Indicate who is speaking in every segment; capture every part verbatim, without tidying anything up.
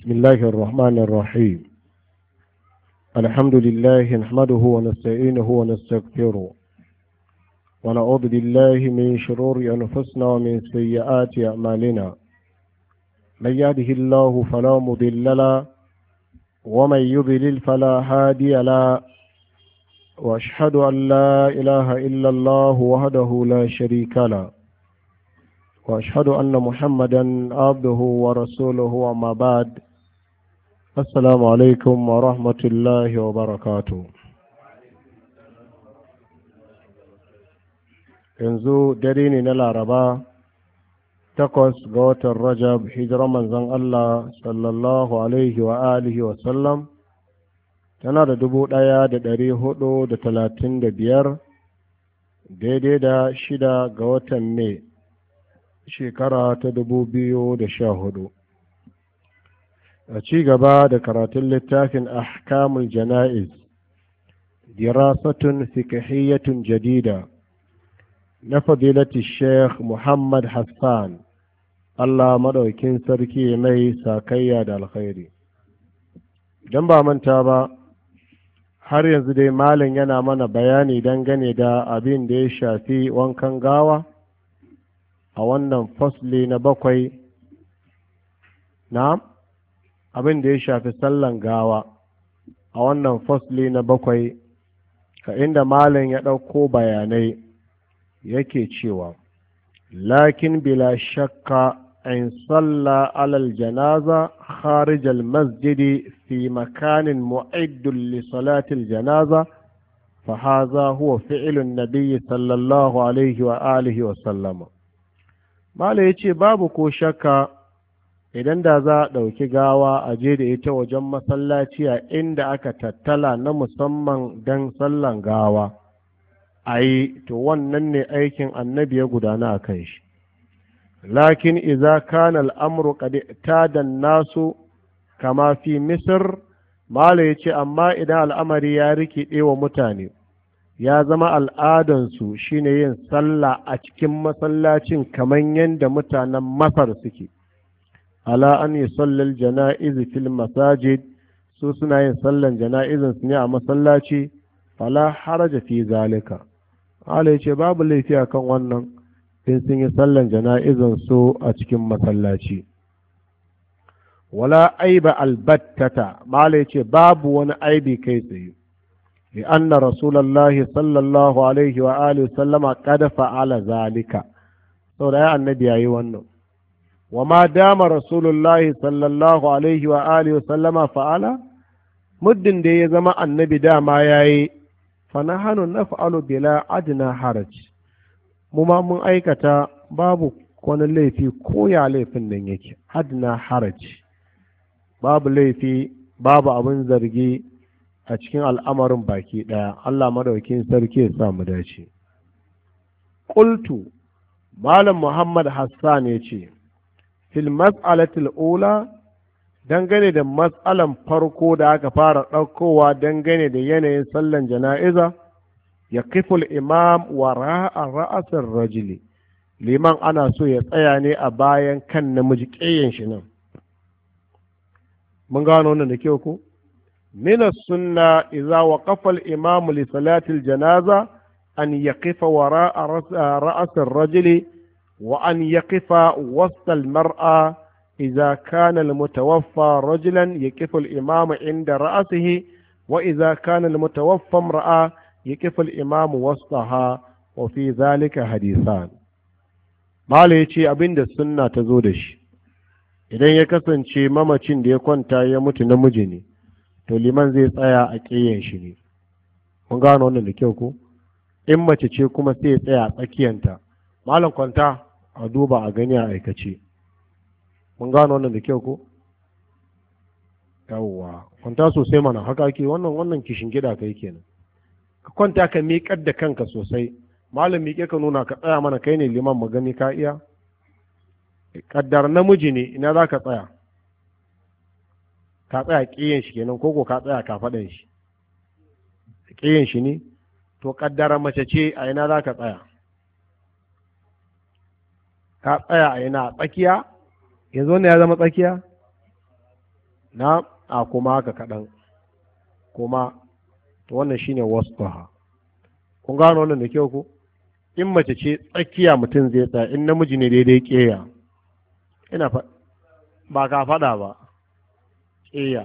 Speaker 1: بسم الله الرحمن الرحيم. الحمد لله نحمده ونستعينه ونستغفره ونعوذ بالله من شرور أنفسنا ومن سيئات أعمالنا. من يهده الله فلا مضل له ومن يضلل فلا هادي له، وأشهد أن لا إله إلا الله وحده لا شريك له، وأشهد أن محمدا عبده ورسوله. وما بعد، السلام عليكم ورحمة الله وبركاته. yanzu dare ne na laraba takwas ga watan rajab hijirar manzon Allah sallallahu alaihi wa alihi wa sallam tana da dubu ɗaya da ɗari hudu da talatin da biyar, daidai da shida ga watan mai shekara ta dubu biyu da sha hudu. A ci gaba da karatun littafin ahkamul jana'iz dirasatun fiqhiyyatun jadida na fadilati sheikh Muhammad Hassan, Allah madaukin sarki mai sakayya da alkhairi. Idan ba manta ba, har yanzu dai malam yana mana bayani dangane da abin da ya shafi wankan gawa a wannan fasli na bakwai, na abin da ya shafi sallan gawa a wannan fasli na bakwai, ka inda malam ya ɗauko bayanai yake cewa lakin bila shakka in salla alal janaza kharij al masjidi fi makanin mu'iddun li salati al janaza fa hadha huwa fi'lu an-nabiy sallallahu alaihi wa alihi wa sallama. Malam yace babu ko shakka idan da za a ɗauki gawa a je da ita wajen masallaci a inda aka tattala na musamman don sallan gawa a yi, to wannan ne aikin annabi ya gudana a kan shi. Lakin iza kana al'amuru tadan nasu kama fi misir, Malam ya ce amma idan al'amari ya rikiɗe wa mutane ya zama al'adansu shine yin sallah a cikin masallacin kamar yadda mutanen Masar suke. Ala an yi sallar jana'izi fil masajid, su suna yin sallan jana'izin su ne a masallaci, fala haraja fi zalika. Allah ya ce babu laifi a kan wannan in sun yi sallan jana'izin su a cikin masallaci. Wala aiba albattata, Mala ya ce babu wani aibi kai tsaye. Li anna Rasulallahi sallallahu alaihi wa alihi sallama qad fa'ala zalika. Saboda ya annabi yayi wannan. Wa ma dama Rasulullahi sallallahu alaihi wa alihi sallama fa'ala, muddin da ya zama annabi dama yayi, fa nahanu naf'alu bila adna haraj. Mu ma mun aikata babu wani laifi ko ya laifin nan yake, adna haraj. Babu laifi, babu abin zargi a cikin al'amarin baki ɗaya. Allah madaukin sarki ya sa mu dace. Qultu, Malam Muhammad Hassan ya ce, fil mas'alatil ula, dangane da mas'alan farko da aka fara ɗaukowa dangane da yanayin sallan jana'iza, ya kiful imam wa ra'a ra'asar rajuli, liman ana so ya tsaya ne a bayan kan namiji ƙeyen shi nan. Mun gano wannan da kyau ko? Mina sunna idza waqafa al-imam li salatil janaza an yaqifa wara'a ra'asar rajuli wa an yaqifa wasta al-mar'a إذا كان المتوفى رجلا يقف الإمام عند رأسه، وإذا كان المتوفى امرأة يقف الإمام وسطها، وفي ذلك حديثان. ما ليش أبين السنة تزودش idan ya kasance mamacin da ya kwanta ya mutu namiji ne, to liman zai tsaya a ƙiyan shi ne. Mun gano wannan da kyau ko? In mace ce kuma sai ya tsaya a tsakiyanta. Malam kwanta a duba a gani a aikace. Mun gano wannan da kyau ko? Yawwa, kwanta sosai mana, haka ake wannan wannan kishin gida kai kenan. Ka kwanta ka miƙar da kanka sosai. Malam miƙe ka nuna ka tsaya mana, kai ne liman magani ka iya. Kaddar namiji ne, ina za ka tsaya? Ka tsaya ƙiyan shi kenan, koko ka tsaya ka faɗin shi. Ƙiyan shi ne? To kaddara mace ce, a ina za ka tsaya? Ka tsaya a ina, tsakiya? Yanzu wannan ya zama tsakiya? na a kuma haka kaɗan kuma to wannan shine wasfaha. Kun gano wannan da kyau ku? In mace ce tsakiya mutum zai tsaya, in namiji ne daidai ƙeya. Ina fa ba ka faɗa ba ƙeya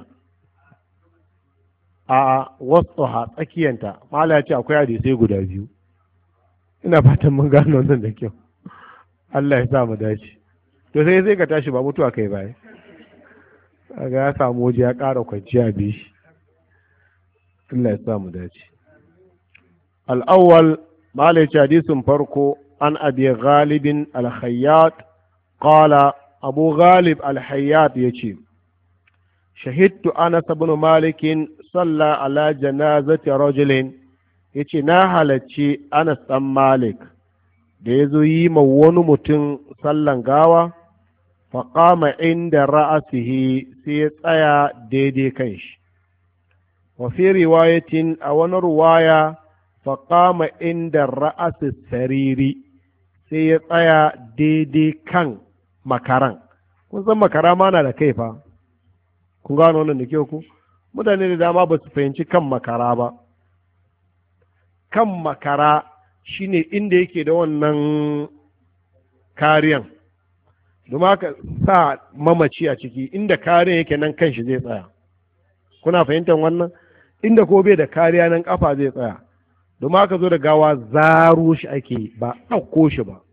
Speaker 1: a wasfaha tsakiyanta. Mala ya ce akwai hadisai guda biyu. Ina fatan mun gano wannan da kyau. Allah ya sa mu dace. To sai sai ka tashi ba mutuwa kai baya. Kaga ya samu waje ya ƙara kwanciya bi shi. Allah ya sa mu dace. Al-awwal mala ya ce hadisin farko an abi ghalibin al-khayyat qala abu ghalib al-khayyat yace shahidtu anas ibn malik salla ala janazati rajulin yace na halacci anas dan malik da yazo yi ma wani mutum sallan gawa faqama inda ra'asihi sai ya tsaya daidai kanshi wa fi riwayatin a wani ruwaya faqama inda ra'asi sariri sai ya tsaya daidai kan makaran. Kun san makara ma na da kai fa, kun gano wannan da kyau ku? Mutane da dama ba su fahimci kan makara ba. Kan makara shine inda yake da wannan kariyan, domin haka sa mamaci a ciki inda kariyan yake nan kan shi zai tsaya. Kuna fahimtar wannan? Inda ko bai da kariya nan kafa zai tsaya, domin haka zo da gawa zaro shi ake ba ɗauko shi ba.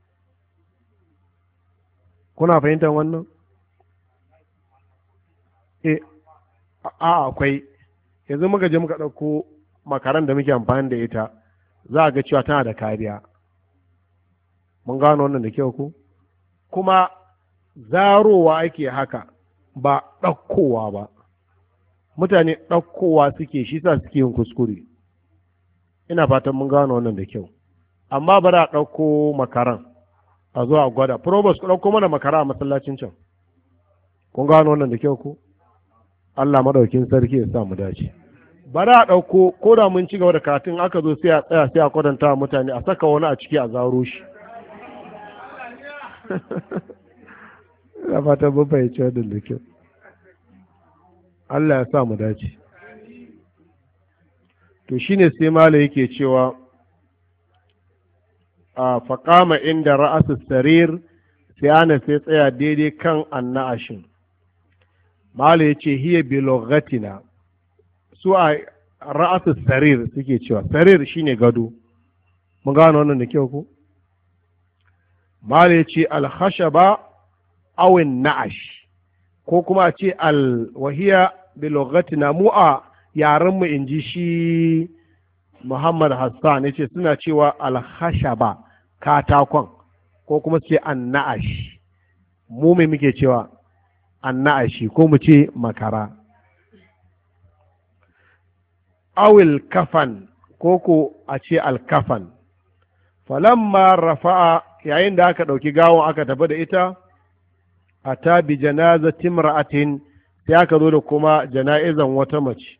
Speaker 1: Kuna fahimtar wannan? E, a akwai, yanzu muka je muka ɗauko makaran da muke amfani da ita, za a ga cewa tana da kariya. Mun gano wannan da kyau ku? Kuma zarowa ake haka, ba ɗaukowa ba. Mutane ɗaukowa suke, shi sa suke yin kuskure. Ina fatan mun gano wannan da kyau. Amma bari a ɗauko makaran. A zo a gwada probos ku ɗauko mana makara a masallacin can. Kun gano wannan da kyau ku? Allah madaukin sarki ya sa mu dace. Bari a ɗauko ko da mun ci gaba da karatun aka zo sai a tsaya sai a kwadanta wa mutane a saka wani a ciki a zaro shi. Ina fatan mun fahimci wannan da kyau. Allah ya sa mu dace. To shine sai mala yake cewa a faƙama inda ra'asu sarir sai ana sai tsaya daidai kan annashin. Mala ya ce hiya bilogatina su a ra'asu sarir suke cewa sarir shine gado. Mun gano wannan da kyau ku? Mala ya ce alhashaba awin na'ash ko kuma a ce alwahiya bilogatina mu a yarenmu in ji shi Muhammad Hassan ya ce suna cewa alhashaba katakon ko kuma ce anna'ashi. Mu mai muke cewa anna'ashi ko mu ce makara. Awil kafan ko ko a ce alkafan. Falamma rafa'a yayin da aka ɗauki gawon aka tafi da ita a ta bi janazatin imra'atin sai aka zo da kuma jana'izan wata mace.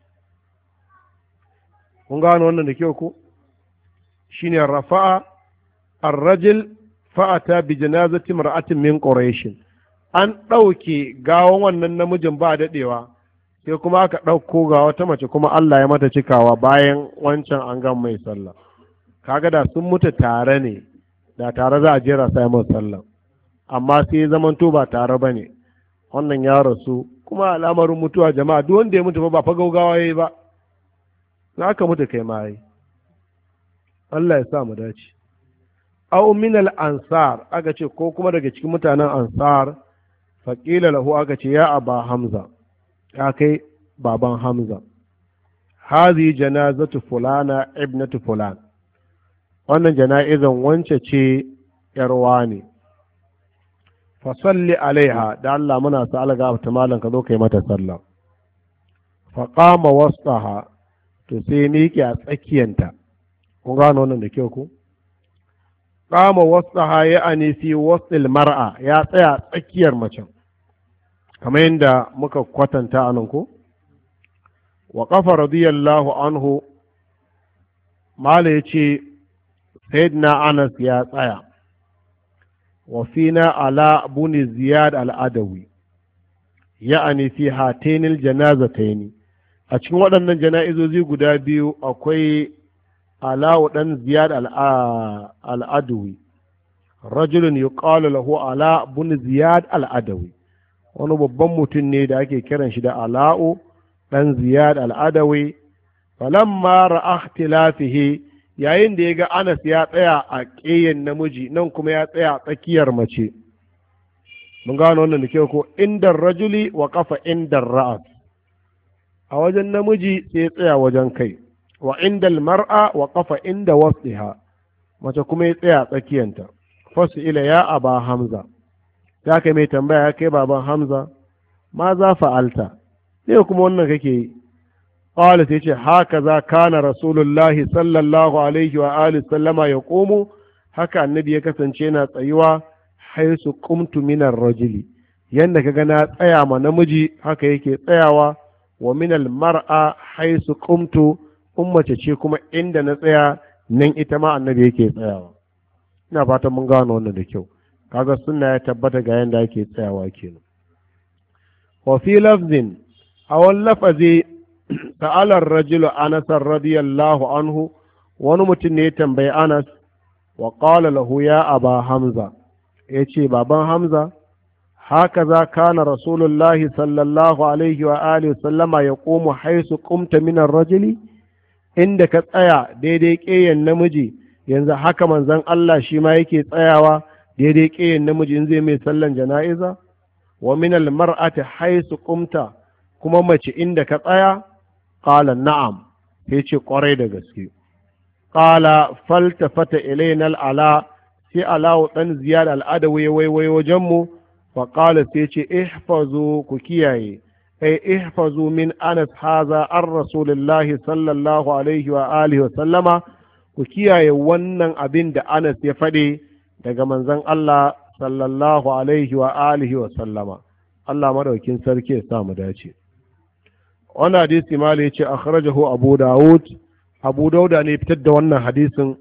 Speaker 1: Kun gano wannan da kyau ko? Shine rafa'a ar-rajul fa'ata bi janazati mar'atin min quraish. An ɗauke gawon wannan namijin ba daɗewa sai kuma aka ɗauko ga wata mace kuma Allah ya mata cikawa bayan wancan an gan mai sallah. Kaga da sun mutu tare ne da tare za a jera sai mai sallah, amma sai zamanto ba tare bane. Wannan ya rasu kuma al'amarin mutuwa jama'a duk wanda ya mutu ba fa gaugawa yayi ba. Za ka mutu kai ma yi. Allah ya sa mu dace. Aw min al-ansar aka ce ko kuma daga cikin mutanen ansar faqila lahu aka ce ya aba hamza ya kai baban hamza hazi janazatu fulana ibnatu fulan wannan jana'izan wance ce yarwa ne fa salli alaiha da Allah muna sa alga ta malan ka zo kai mata sallah fa qama wasaha to sai miƙe a tsakiyanta. Kun gano wannan da kyau ku? Qama wasaha ya ani fi wasil mar'a ya tsaya tsakiyar macen kamar yadda muka kwatanta anan ko? Wa qafa radiyallahu anhu mala yace sayyidina Anas ya tsaya wa fina ala buni ziyad al-adawi ya'ani fi hatainil janazataini, a cikin waɗannan jana'izozi guda biyu akwai alawu ɗan ziyad al'adawi, rajulun yuqalu lahu ala bin ziyad al'adawi, wani babban mutum ne da ake kiran shi da ala'u ɗan ziyad al'adawi. falamma ra'a ikhtilafihi, yayin da ya ga Anas ya tsaya a ƙeyen namiji nan kuma ya tsaya a tsakiyar mace, mun gano wannan da kyau ko, inda rajuli wa kafa inda ra'as, a wajen namiji sai ya tsaya wajen kai, wa inda mar'a wa kafa inda wasdiha, mace kuma ya tsaya a tsakiyanta. fasu ila ya aba hamza, ya kai mai tambaya, ya kai baban hamza, ma za fa'alta, ne kuma wannan kake yi? qala sai ce haka za kana rasulullahi sallallahu alaihi wa alihi sallama ya komo, haka annabi ya kasance na tsayuwa haisu qumtu minar rajuli, yanda kaga na tsaya ma namiji haka yake tsayawa, wa minal mar'a haisu qumtu, ummace ce kuma inda na tsaya nan ita ma annabi yake tsayawa. Ina fatan mun gano wannan da kyau, kaga sunna ya tabbata ga yanda yake tsayawa kenan. wa fi lafzin, a wani lafazi, ta'ala ar-rajulu Anas radiyallahu anhu, wani mutum ne ya tambayi Anas, wa qala lahu ya aba hamza, yace baban hamza, haka za kana rasulullahi sallallahu alaihi wa alihi sallama ya komo haisu qumta min ar-rajuli, inda ka tsaya daidai ƙeyen namiji yanzu haka manzon Allah shi ma yake tsayawa daidai ƙeyen namiji in zai mai sallan jana'iza. wa min al-mar'ati haisu qumta, kuma mace inda ka tsaya? qala na'am, sai ce kwarai da gaske. qala faltafata ilayna al-ala, sai alawu dan ziyad al-adawi waiwai wajen mu, fa qala sai ce ihfazu, ku kiyaye, ai ihfazu min Anas haza an rasulillahi sallallahu alaihi wa alihi wa sallama, ku kiyaye wannan abin da Anas ya faɗi daga manzon Allah sallallahu alaihi wa alihi wa sallama. Allah madaukin sarki ya sa mu dace. Wannan hadisi ma ya ce akhrajahu Abu Dawud, Abu Dauda ne fitar da wannan hadisin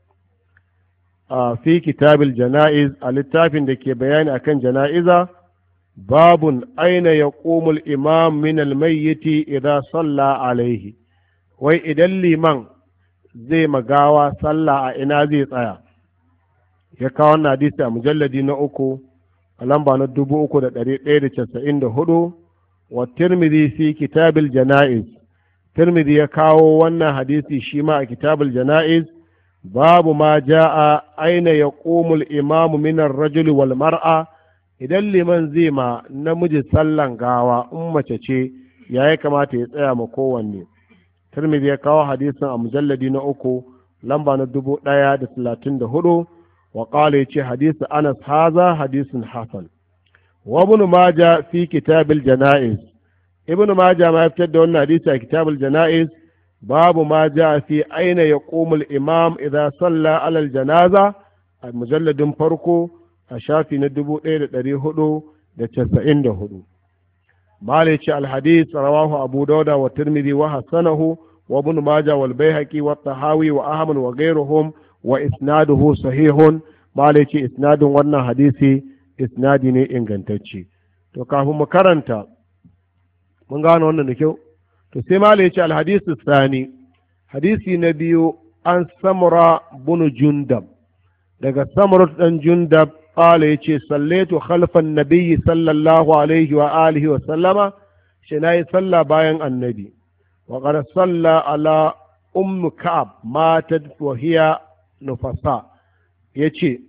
Speaker 1: a fi kitabil jana'iz, a littafin da ke bayani akan jana'iza, babun aina yaqumu al-imam min al-mayyiti idza salla alaihi, wai idan liman zai magawa sallah a ina zai tsaya. Ya kawo wannan hadisi a mujalladi na uku a lamba na dubu uku da ɗari ɗaya da casa'in da hudu, wa tirmidhi fi kitabil jana'iz, tirmidhi ya kawo wannan hadisi shi ma a kitabul jana'iz, babu ma ja'a aina yaqumu al-imam min ar-rajuli wal mar'a, idan liman zai ma namiji sallan gawa in mace ce ya yi kamata ya tsaya ma kowanne. tirmidhi ya kawo hadisin a mujalladi na uku lamba na dubu ɗaya da talatin da hudu, wa ƙala ya ce hadisi Anas haza hadisin hasan. wa ibn maja fi kitabil jana'iz, ibn maja ma ya fitar da wannan hadisi a kitabul jana'iz, babu ma ja fi aina yaqumu al-imam idza salla ala al-janaza, a mujalladin farko a shafi na dubu ɗaya da ɗari hudu da casa'in da hudu. Mala ce alhadis rawahu Abu Dauda wa Tirmidhi wa hasanahu wa Ibn Majah wal Baihaqi wa Tahawi wa Ahmad wa ghayruhum wa isnaduhu sahihun. Mala ce isnadin wannan hadisi isnadi ne ingantacce. To kafin mu karanta mun gano wannan da kyau. To sai Mala ce alhadisu sani, hadisi na biyu, an Samura bin Jundab, daga Samura dan Jundab قال يتي صليت خلف النبي صلى الله عليه وآله وسلم، شناي صلى باين النبي، وقد صلى على أم كعب ماتت وهي نفساء. يتي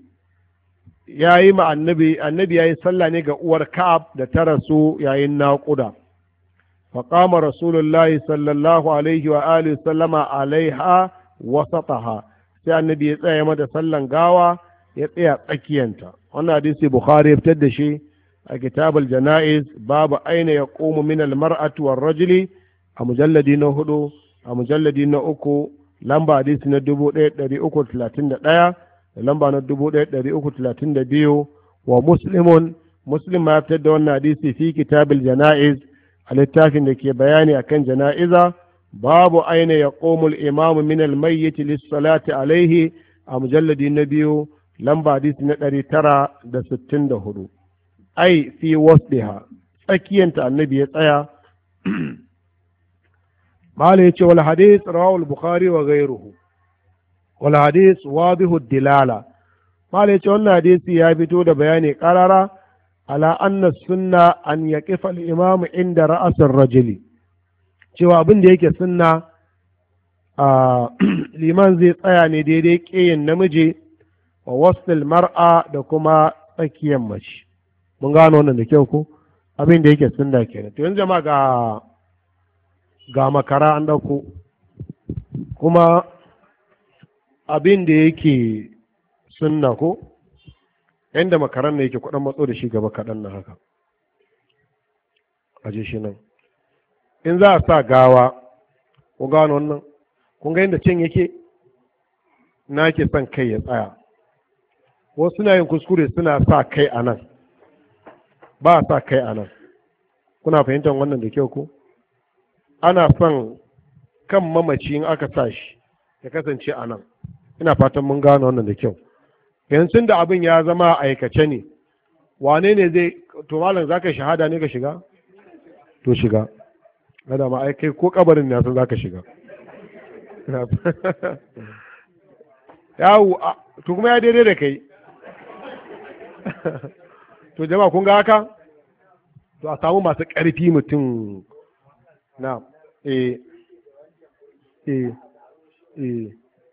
Speaker 1: yayi ma annabi annabi yayi sallah ne ga uwar Ka'ab da ta rasu yayin naƙuda. fa qama rasulullahi sallallahu alaihi wa alihi sallama alaiha wasataha, sai annabi ya tsaya mata sallan gawa, ya tsaya tsakiyanta. wannan hadisi Bukhari ya fitar da shi a kitabul jana'iz, babu aina yaqumu min al-mar'ati war-rajuli, a mujalladi na hudu, a mujalladi na uku, lamba hadisi na dubu ɗaya ɗari uku talatin da ɗaya da lamba na dubu ɗaya ɗari uku talatin da biyu. wa muslimun, muslim ma ya fitar da wannan hadisi fi kitabil jana'iz, a littafin da ke bayani akan jana'iza, babu aina yaqumu al-imamu min al-mayyit lis-salati alaihi, a mujalladi na biyu, lamba hadisi na ɗari tara da sittin da hudu. ai fi wasdiha, tsakiyanta annabi ya tsaya. mala yace wal hadith rawahu al-bukhari wa ghayruhu wal hadith wadihu ad-dilala. mala yace wannan hadisi ya fito da bayani qarara ala anna sunna an yaqifa al-imam inda ra's ar-rajuli, cewa abin da yake sunna a liman zai tsaya ne daidai ƙeyin namiji wa wasl mar'a da kuma tsakiyar mace. mun gano wannan da kyau ko abin da yake sunna kenan. to yanzu jama'a ga ga makara an dauko kuma abin da yake sunna ko yanda makaran ne yake kudan matso da shi gaba kaɗan na haka aje shi nan. in za a sa gawa ku gano wannan kun ga yadda can yake na ke son kai ya tsaya. wasu suna yin kuskure suna sa kai a nan, ba a sa kai a nan. kuna fahimtar wannan da kyau ko ana son kan mamaci in aka sa shi ya kasance a nan. ina fatan mun gano wannan da kyau. yanzu da abin ya zama aikace ne, wane ne zai to malam za ka shahada ne ka shiga to shiga kada ma ai kai ko kabarin ne san za ka shiga yawo to kuma ya daidai da kai to jama'a kun ga haka to a samu masu ƙarfi mutum na eh eh eh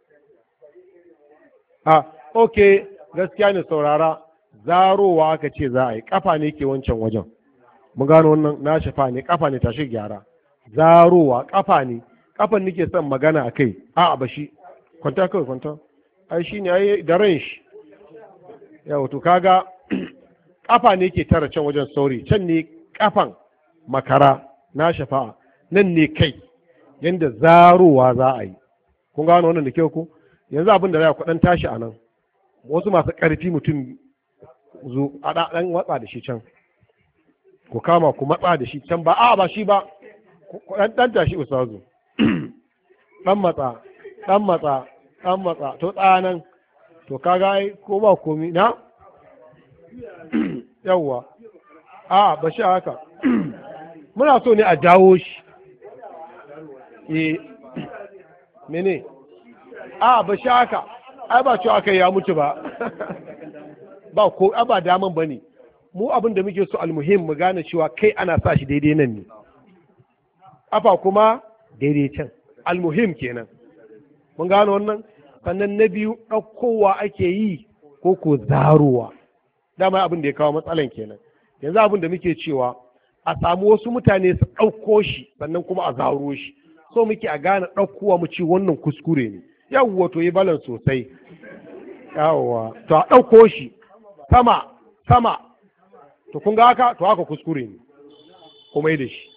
Speaker 1: a ok gaskiya ne saurara zarowa aka ce za a yi kafa ne ke wancan wajen. mun gano wannan na shafa ne kafa ne tashi gyara zarowa kafa ne kafan nake son magana a kai a ba shi kwanta kawai kwanta ai shi ne ai da ran shi yawa to kaga kafa ne ke tara can wajen sauri can ne kafan makara na shafa'a nan ne kai yanda zarowa za a yi. kun gano wannan da kyau ko yanzu abin da za ku dan tashi a nan wasu masu ƙarfi mutum zo a ɗan watsa da shi can ku kama ku matsa da shi can ba a ba shi ba ku ɗan ɗan tashi ustazu ɗan matsa ɗan matsa ɗan matsa to tsanan to kaga ai ko ba komi na yawwa a ba shi haka muna so ne a jawo shi eh mene a ba shi haka ai ba cewa aka ya mutu ba ba ko ba daman ba ne mu abin da muke so almuhim mu gane cewa kai ana sa shi daidai nan ne afa kuma daidai can almuhim kenan mun gano wannan. sannan na biyu ɗaukowa ake yi ko ko zarowa, dama abin da ya kawo matsalan kenan. yanzu abin da muke cewa a samu wasu mutane su ɗauko shi sannan kuma a zaro shi, so muke a gane ɗaukowa mu ce wannan kuskure ne. yawwa to yi balan sosai yawwa to a ɗauko shi sama sama to kun ga haka to haka kuskure ne kuma yi da shi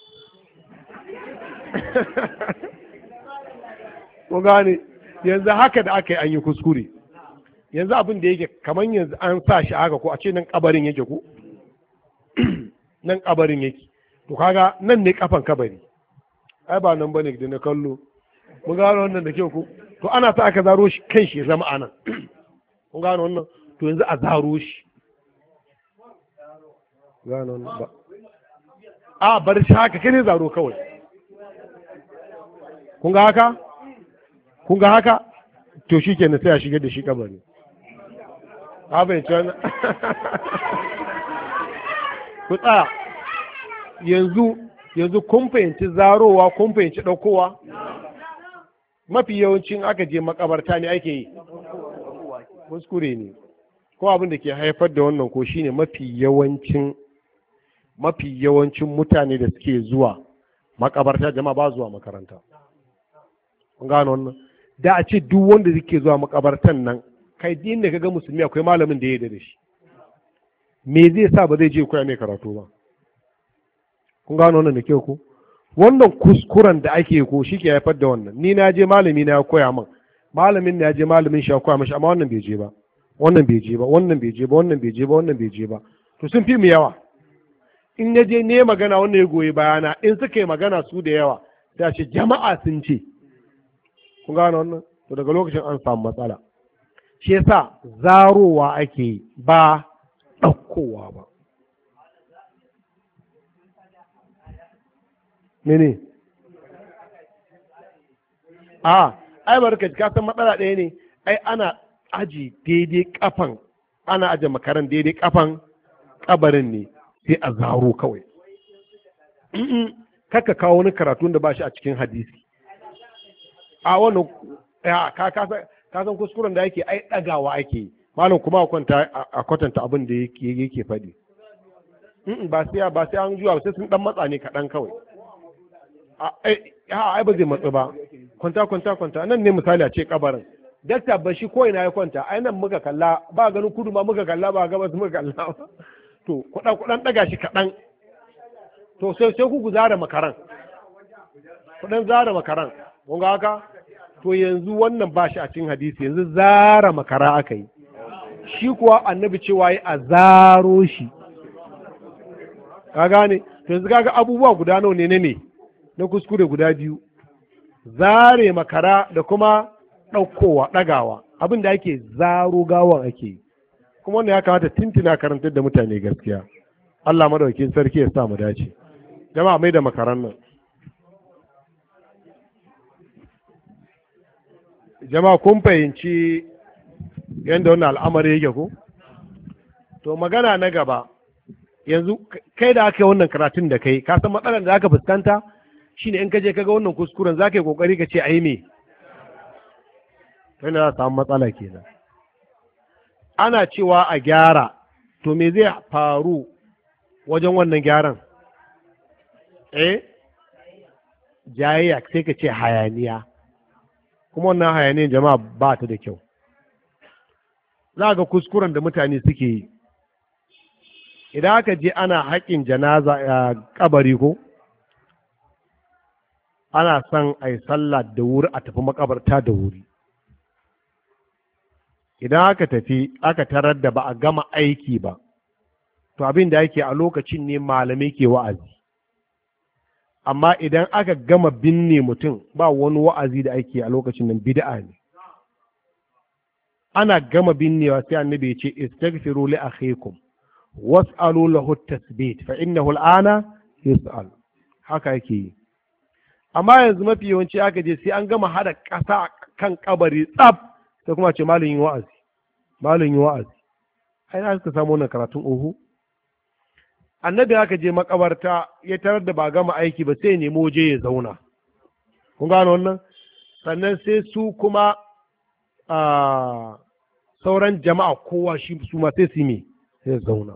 Speaker 1: kun gane yanzu haka da aka yi an yi kuskure. yanzu abin da yake kamar yanzu an sa shi haka ko a ce nan kabarin yake ko nan kabarin yake to kaga nan ne kafan kabari ai ba nan bane da na kallo mun gano wannan da kyau ko to ana sa aka zaro shi kan shi ya zama anan kun gano wannan to yanzu a zaro shi gano wannan ba a bar shi haka kai ne zaro kawai kun ga haka kun ga haka to shi kenan sai a shigar da shi kabari a bai ci wannan ku tsaya yanzu yanzu kun fahimci zarowa kun fahimci ɗaukowa. mafi yawancin aka je makabarta ne ake yi kuskure ne ko abin da ke haifar da wannan ko shine mafi yawancin mafi yawancin mutane da suke zuwa makabarta jama'a ba zuwa makaranta. kun gano wannan da a ce duk wanda suke zuwa makabartan nan kai din da kaga musulmi akwai malamin da ya yarda da shi, me zai sa ba zai je koya mai karatu ba? kun gano wannan da kyau ko wannan kuskuren da ake ko shi ke haifar da wannan. ni na je malami na ya koya min, malamin na ya je malamin shi ya koya mashi, amma wannan bai je ba wannan bai je ba wannan bai je ba wannan bai je ba wannan bai je ba to sun fi mu yawa. in ya je ne magana wannan ya goyi bayana, in suka yi magana su da yawa sai a ce jama'a sun ce. kun gano wannan to daga lokacin an samu matsala. shi yasa zarowa ake ba ɗaukowa ba. mene a ai barka ka san matsala ɗaya ne, ai ana aji daidai kafan ana aje makaran daidai kafan kabarin ne sai a zaro kawai. Kaka kawo wani karatun da ba shi a cikin hadisi a wannan ka san kuskuren da yake ai ɗagawa ake malam kuma a kwatanta abin da yake faɗi. ba sai ba sai an juwa sai sun dan matsa ne kaɗan kawai. ai ba zai matsa ba, kwanta kwanta kwanta nan ne misali a ce kabarin dakta ba shi ko ina ya kwanta, ai nan muka kalla ba ganin kudu ma muka kalla ba gabas muka kalla to kudan kudan daga shi kaɗan to sai sai ku zara makaran kudan zara makaran kun ga haka. To yanzu wannan ba shi a cikin hadisi, yanzu zara makara aka yi, shi kuwa annabi cewa yi a zaro shi, ka gane. To yanzu kaga abubuwa guda nawa ne ne na kuskure guda biyu, zare makara da kuma ɗaukowa ɗagawa, abin da ake zaro gawan ake yi, kuma wannan ya kamata tintina karantar da mutane gaskiya. Allah madaukakin sarki ya sa mu dace. Jama'a mai da makaran nan. Jama'a kun fahimci yadda wannan al'amari yake ko? To magana na gaba, yanzu kai da aka yi wannan karatun da kai, ka san matsalar da aka fuskanta shine in ka je kaga wannan kuskuren za ka yi kokari ka ce ai me? Kai na za samu matsala kenan. Ana cewa a gyara, to me zai faru wajen wannan gyaran? Eh? Jayayya sai ka ce hayaniya. Kuma wannan hayaniyar jama'a ba ta da kyau. Za ga kuskuren da mutane suke yi. Idan aka je ana haƙin janaza a kabari ko? Ana son a yi sallah da wuri a tafi makabarta da wuri. Idan aka tafi aka tarar da ba a gama aiki ba, to abin da ake a lokacin ne malamai ke wa'azi. Amma idan aka gama binne mutum ba wani wa'azi da ake a lokacin nan, bid'a ne. Ana gama binnewa sai annabi ya ce istaghfiru li akhikum was'alu lahu at-tasbit fa innahu al-ana yus'al. Haka yake yi. Amma yanzu mafi yawanci aka je sai an gama hada ƙasa kan kabari tsaf sai kuma ce malin yi wa'azi malin yi wa'azi. Ai na suka samu wannan karatun ohu. Annabi aka je makabarta ya tarar da ba gama aiki ba sai nemo waje ya zauna. Kun gano wannan? Sannan sai su kuma sauran jama'a kowa shi su ma sai su me sai zauna.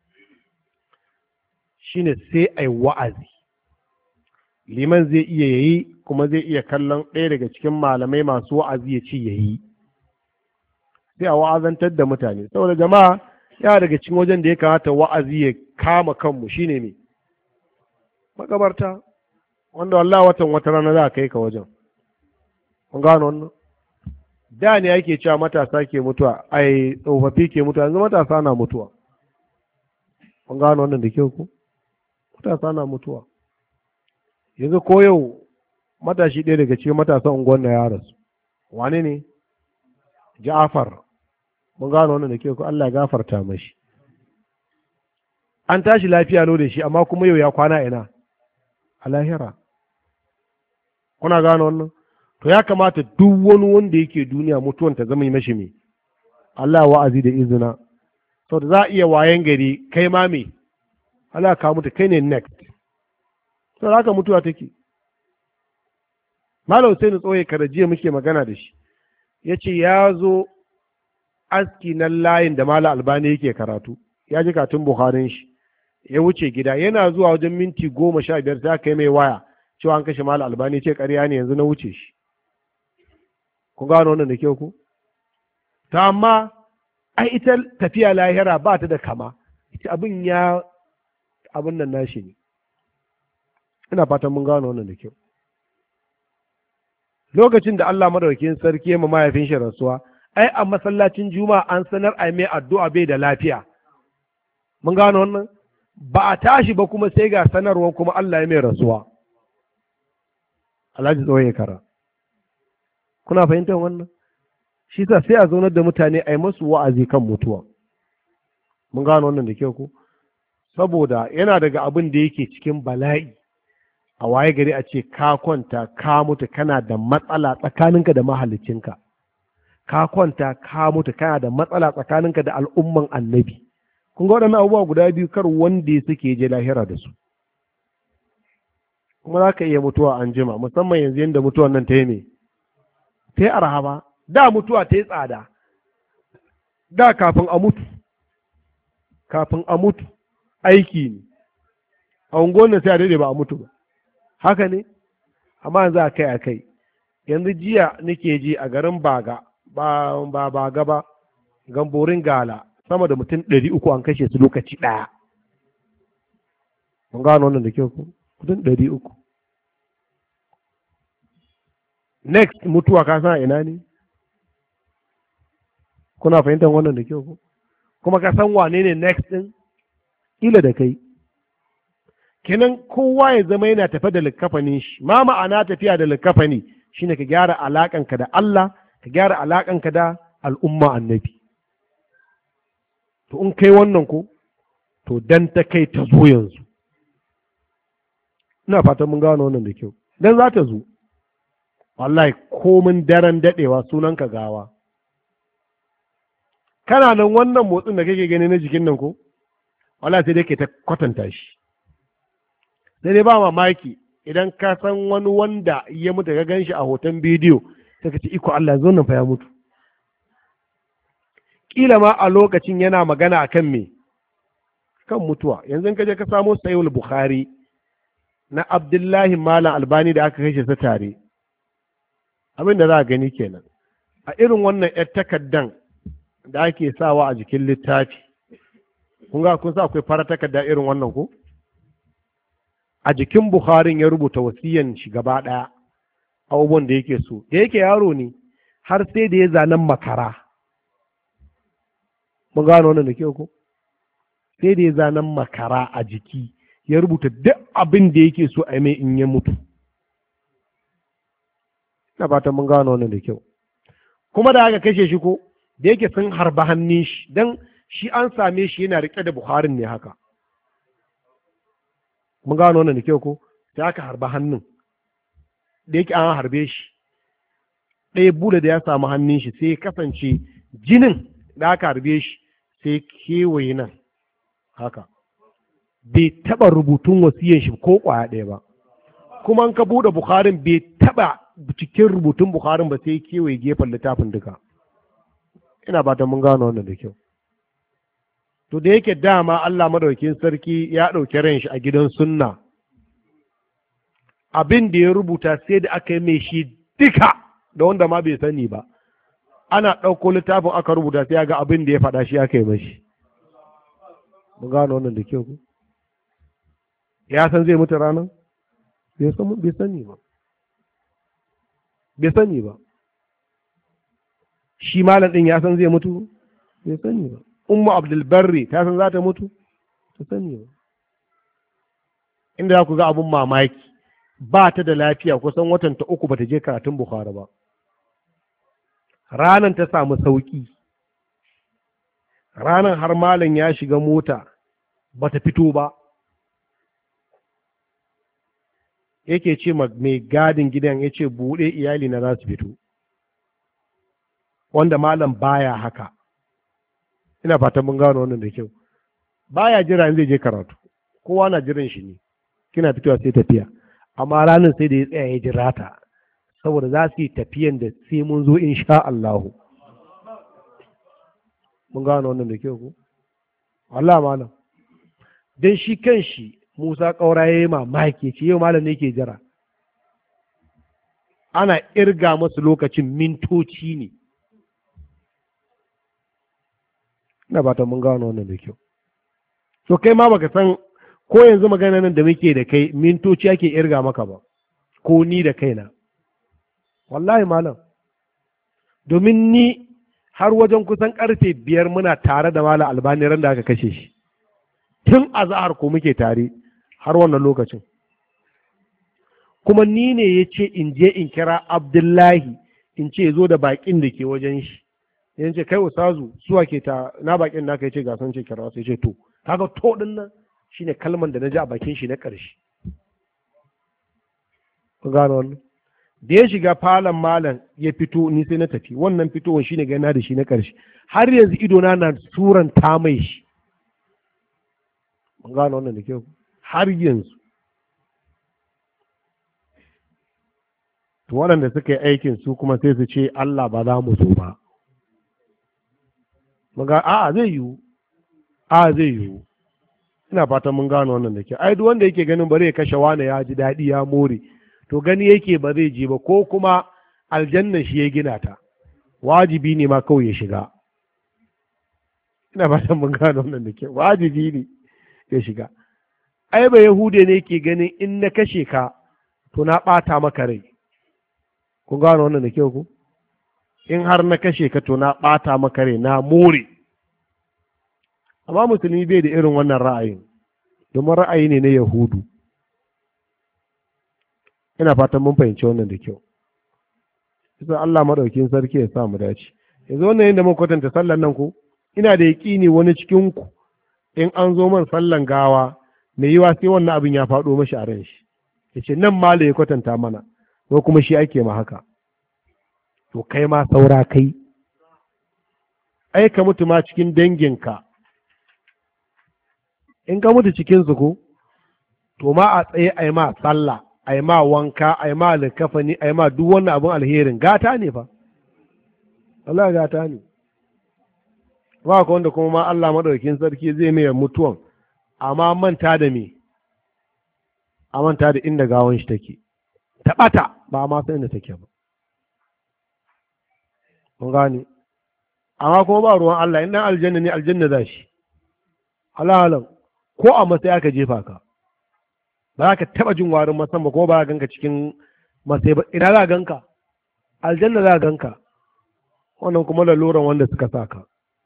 Speaker 1: Shine sai ai wa'azi. Liman zai iya yayi kuma zai iya kallon ɗaya daga cikin malamai masu wa'azi ya ce yayi. Sai a wa'azantar da mutane. Saboda jama'a ya daga cikin wajen da ya kamata wa'azi ya kama kanmu shine ne makabarta, wanda wallahi watan wata rana za a kai ka wajen. Kun gano wannan? Da ne ake cewa matasa ke mutuwa, ai tsofaffi ke mutuwa, yanzu matasa na mutuwa. Kun gano wannan da kyau ko? Matasa na mutuwa. Yanzu ko yau matashi ɗaya daga cikin matasan unguwar na ya rasu. Wane ne? Ja'far. Mun gano wannan da kyau ko? Allah ya gafarta mashi. An tashi lafiya lo da shi amma kuma yau ya kwana ina? A lahira. Kuna gano wannan? To ya kamata duk wani wanda yake duniya mutuwan ta zama mashi me? Allah wa'azi da izina. To da za a iya wayan gari kai ma me? Allah ka mutu kai ne next. To haka mutuwa take. Malam Hussein tsoye kada jiya muke magana da shi. Yace ya zo aski na layin da Malam Albani yake karatu. Ya ji katun Buharin shi. Ya wuce gida yana zuwa wajen minti goma sha biyar sai aka yi mai waya cewa an kashe Malam Albani, ce ƙarya ne yanzu na wuce shi. Ku gano wannan da kyau ku? Ta amma ai ita tafiya lahira ba ta da kama. Ita abin ya abin nan nashi ne. Ina fatan mun gano wannan da kyau. Lokacin da Allah madaukakin sarki ya ma mahaifin shi rasuwa, ai a masallacin Juma'a an sanar a mai addu'a bai da lafiya. Mun gano wannan? Ba a tashi ba kuma sai ga sanarwa kuma Allah ya mai rasuwa. Alhaji tsoye kara. Kuna fahimtar wannan? Shi sa sai a zaunar da mutane a yi masu wa'azi kan mutuwa. Mun gano wannan da kyau ko? Saboda yana daga abin da yake cikin bala'i. a waye gari a ce ka kwanta ka mutu kana da matsala tsakaninka da mahalicinka, ka kwanta ka mutu kana da matsala tsakaninka da al'umman annabi. Kun ga waɗannan abubuwa guda biyu kar wanda suke je lahira da su. Kuma za ka iya mutuwa an jima, musamman yanzu yadda mutuwan nan ta yi ne ta yi arha ba. Da mutuwa ta yi tsada, da kafin a mutu kafin a mutu aiki ne, a unguwannin sai a daidai ba a mutu ba, haka ne. Amma yanzu a kai a kai, yanzu jiya nake ji a garin baga ba ba baga ba gamborin gala sama da mutum ɗari uku an kashe su lokaci ɗaya. Mun gano wannan da kyau ku, mutum ɗari uku. Next mutuwa ka san ina ne? Kuna fahimtar wannan da kyau ku? Kuma ka san wane ne next ɗin? Ila da kai. Kenan kowa ya zama yana tafe da likkafanin shi. Ma ma'ana tafiya da likkafani shine ka gyara alaƙanka da Allah, ka gyara alaƙanka da al'umma annabi. To in kai wannan ko, to dan ta kai ta zo yanzu. Ina fatan mun gano wannan da kyau. Dan za ta zo. Wallahi komin daren daɗewa sunanka gawa. Kana nan wannan motsin da kake gani na jikin nan ko? Wallahi sai dai ke ta kwatanta shi. Sai dai ba mamaki idan ka san wani wanda ya mutu ka gan shi a hoton bidiyo sai ka ce iko Allah zo nan fa ya mutu. Kila ma a lokacin yana magana akan me? Kan mutuwa. Yanzu ka je ka samo Sahihul Bukhari na Abdullahi Malam Albani da aka kashe sa tare. Abin da za a gani kenan. A irin wannan ‘yar takaddan da ake sawa a jikin littafi, kun ga kun sa akwai fara takarda irin wannan ko? A jikin Bukharin ya rubuta wasiyan shi gaba ɗaya abubuwan da yake so. Da yake yaro ne har sai da ya zanen makara. Mun gano wannan da kyau ko? Sai da ya zanen makara a jiki ya rubuta duk abin da yake so a mai in ya mutu. Ina fatan mun gano wannan da kyau. Kuma da aka kashe shi ko da yake sun harba hannun shi dan shi an same shi yana rike da Bukharin ne haka. Mun gano wannan da kyau ko sai aka harba hannun da yake an harbe shi ɗaya bula da ya samu hannun shi sai ya kasance jinin da aka harbe shi sai kewaye nan haka bai taɓa rubutun wasiyan shi ko ƙwaya ɗaya ba. Kuma an ka buɗe Bukharin bai taɓa cikin rubutun Bukharin ba sai kewaye gefen littafin duka. Ina fatan mun gano wannan da kyau. To da yake dama Allah madaukakin sarki ya ɗauki ran shi a gidan sunna, abin da ya rubuta sai da aka yi mai shi duka da wanda ma bai sani ba. Ana ɗauko littafin aka rubuta sai ya ga abin da ya faɗa shi aka yi mashi. Mun gano wannan da kyau ku? Ya san zai mutu ranar? Bai sani ba. Bai sani ba. Shi malam ɗin ya san zai mutu? Bai sani ba. Ummu Abdulbarri ta san za ta mutu? Ta sani ba. Inda za ku ga abun mamaki, ba ta da lafiya kusan watan ta uku ba ta je karatun Bukhari ba. Ranar ta samu sauƙi. Ranar har malam ya shiga mota ba ta fito ba. Yake ce mai gadin gidan ya ce buɗe iyali na za su fito. Wanda malam baya haka. Ina fatan mun gano wannan da kyau. Baya jira in zai je karatu. Kowa na jiran shi ne. Kina fitowa sai tafiya. Amma ranar sai da ya tsaya ya jira ta. Saboda za su yi tafiyan da sai mun zo insha Allahu. Mun gano wannan da kyau ko? Allah malam. Dan shi kan shi Musa Kaura ya yi mamaki ce yau malam ne ke jira. Ana irga masu lokacin mintoci ne. Ina fatan mun gano wannan da kyau. So kai ma baka san ko yanzu magana nan da muke da kai mintoci ake irga maka ba. Ko ni da kaina. Wallahi malam. Domin ni har wajen kusan karfe biyar muna tare da malam Albani ran da aka kashe shi. Tun azahar ko muke tare har wannan lokacin. Kuma ni ne ya ce in je in kira Abdullahi in ce zo da bakin da ke wajen shi. Yan ce kai ustazu suwa ke ta na bakin naka yace ga san ce kira sai ce to kaga to din nan shine kalman da naji a bakin shi na ƙarshe. ku gano wannan. Da ya shiga falon malam ya fito, ni sai na tafi. Wannan fitowar shine gana da shi na ƙarshe. Har yanzu idona na suran ta mai shi. Mun gano wannan da kyau. Har yanzu. To waɗanda suka yi aikin su kuma sai su ce Allah ba za mu zo ba. Mun ga a'a zai yiwu. A zai yiwu. Ina fatan mun gano wannan da kyau. Ai duk wanda yake ganin bare ya kashe wani ya ji daɗi ya more. To gani yake ba zai je ba, ko kuma aljanna shi ya gina ta, wajibi ne ma kawai ya shiga. Ina fatan mun gano wannan da kyau. Wajibi ne ya shiga. Ai ba Yahude ne ke ganin in na kashe ka to na ɓata maka rai. Kun gano wannan da kyau ku? In har na kashe ka to na ɓata maka rai, na more. Amma musulmi bai da irin wannan ra'ayin, domin ra'ayi ne na Yahudu. Ina fatan mun fahimci wannan da kyau. Sai Allah madaukin sarki ya sa mu dace. Yanzu wannan yadda mun kwatanta sallan nan ku, ina da yaƙini wani cikin ku in an zo man sallan gawa mai yiwa sai wannan abin ya faɗo mashi a ran shi. Yace nan ma ya kwatanta mana, ko kuma shi ake ma haka. To kai ma saura kai. Ai ka mutu ma cikin danginka. In ka mutu cikin su ko, to ma a tsaye ai ma sallah, ai ma wanka, ai ma likafani, ai ma duk wannan abin alherin gata ne fa. Allah gata ne. Ba ka wanda kuma ma Allah madaukakin sarki zai mai mutuwan, amma manta da me? A manta da inda gawan shi take. Taɓata ba ma san inda take ba. Mun gane. Amma kuma ba ruwan Allah, in dan aljanna ne aljanna za shi. Halalan ko a matsayi aka jefa ka. Ba za ka taɓa jin warin masan ba, kuma ba za ganka cikin matsayi ba. Ina za ganka? Aljanna za ganka. Wannan kuma laluran wanda suka sa ka.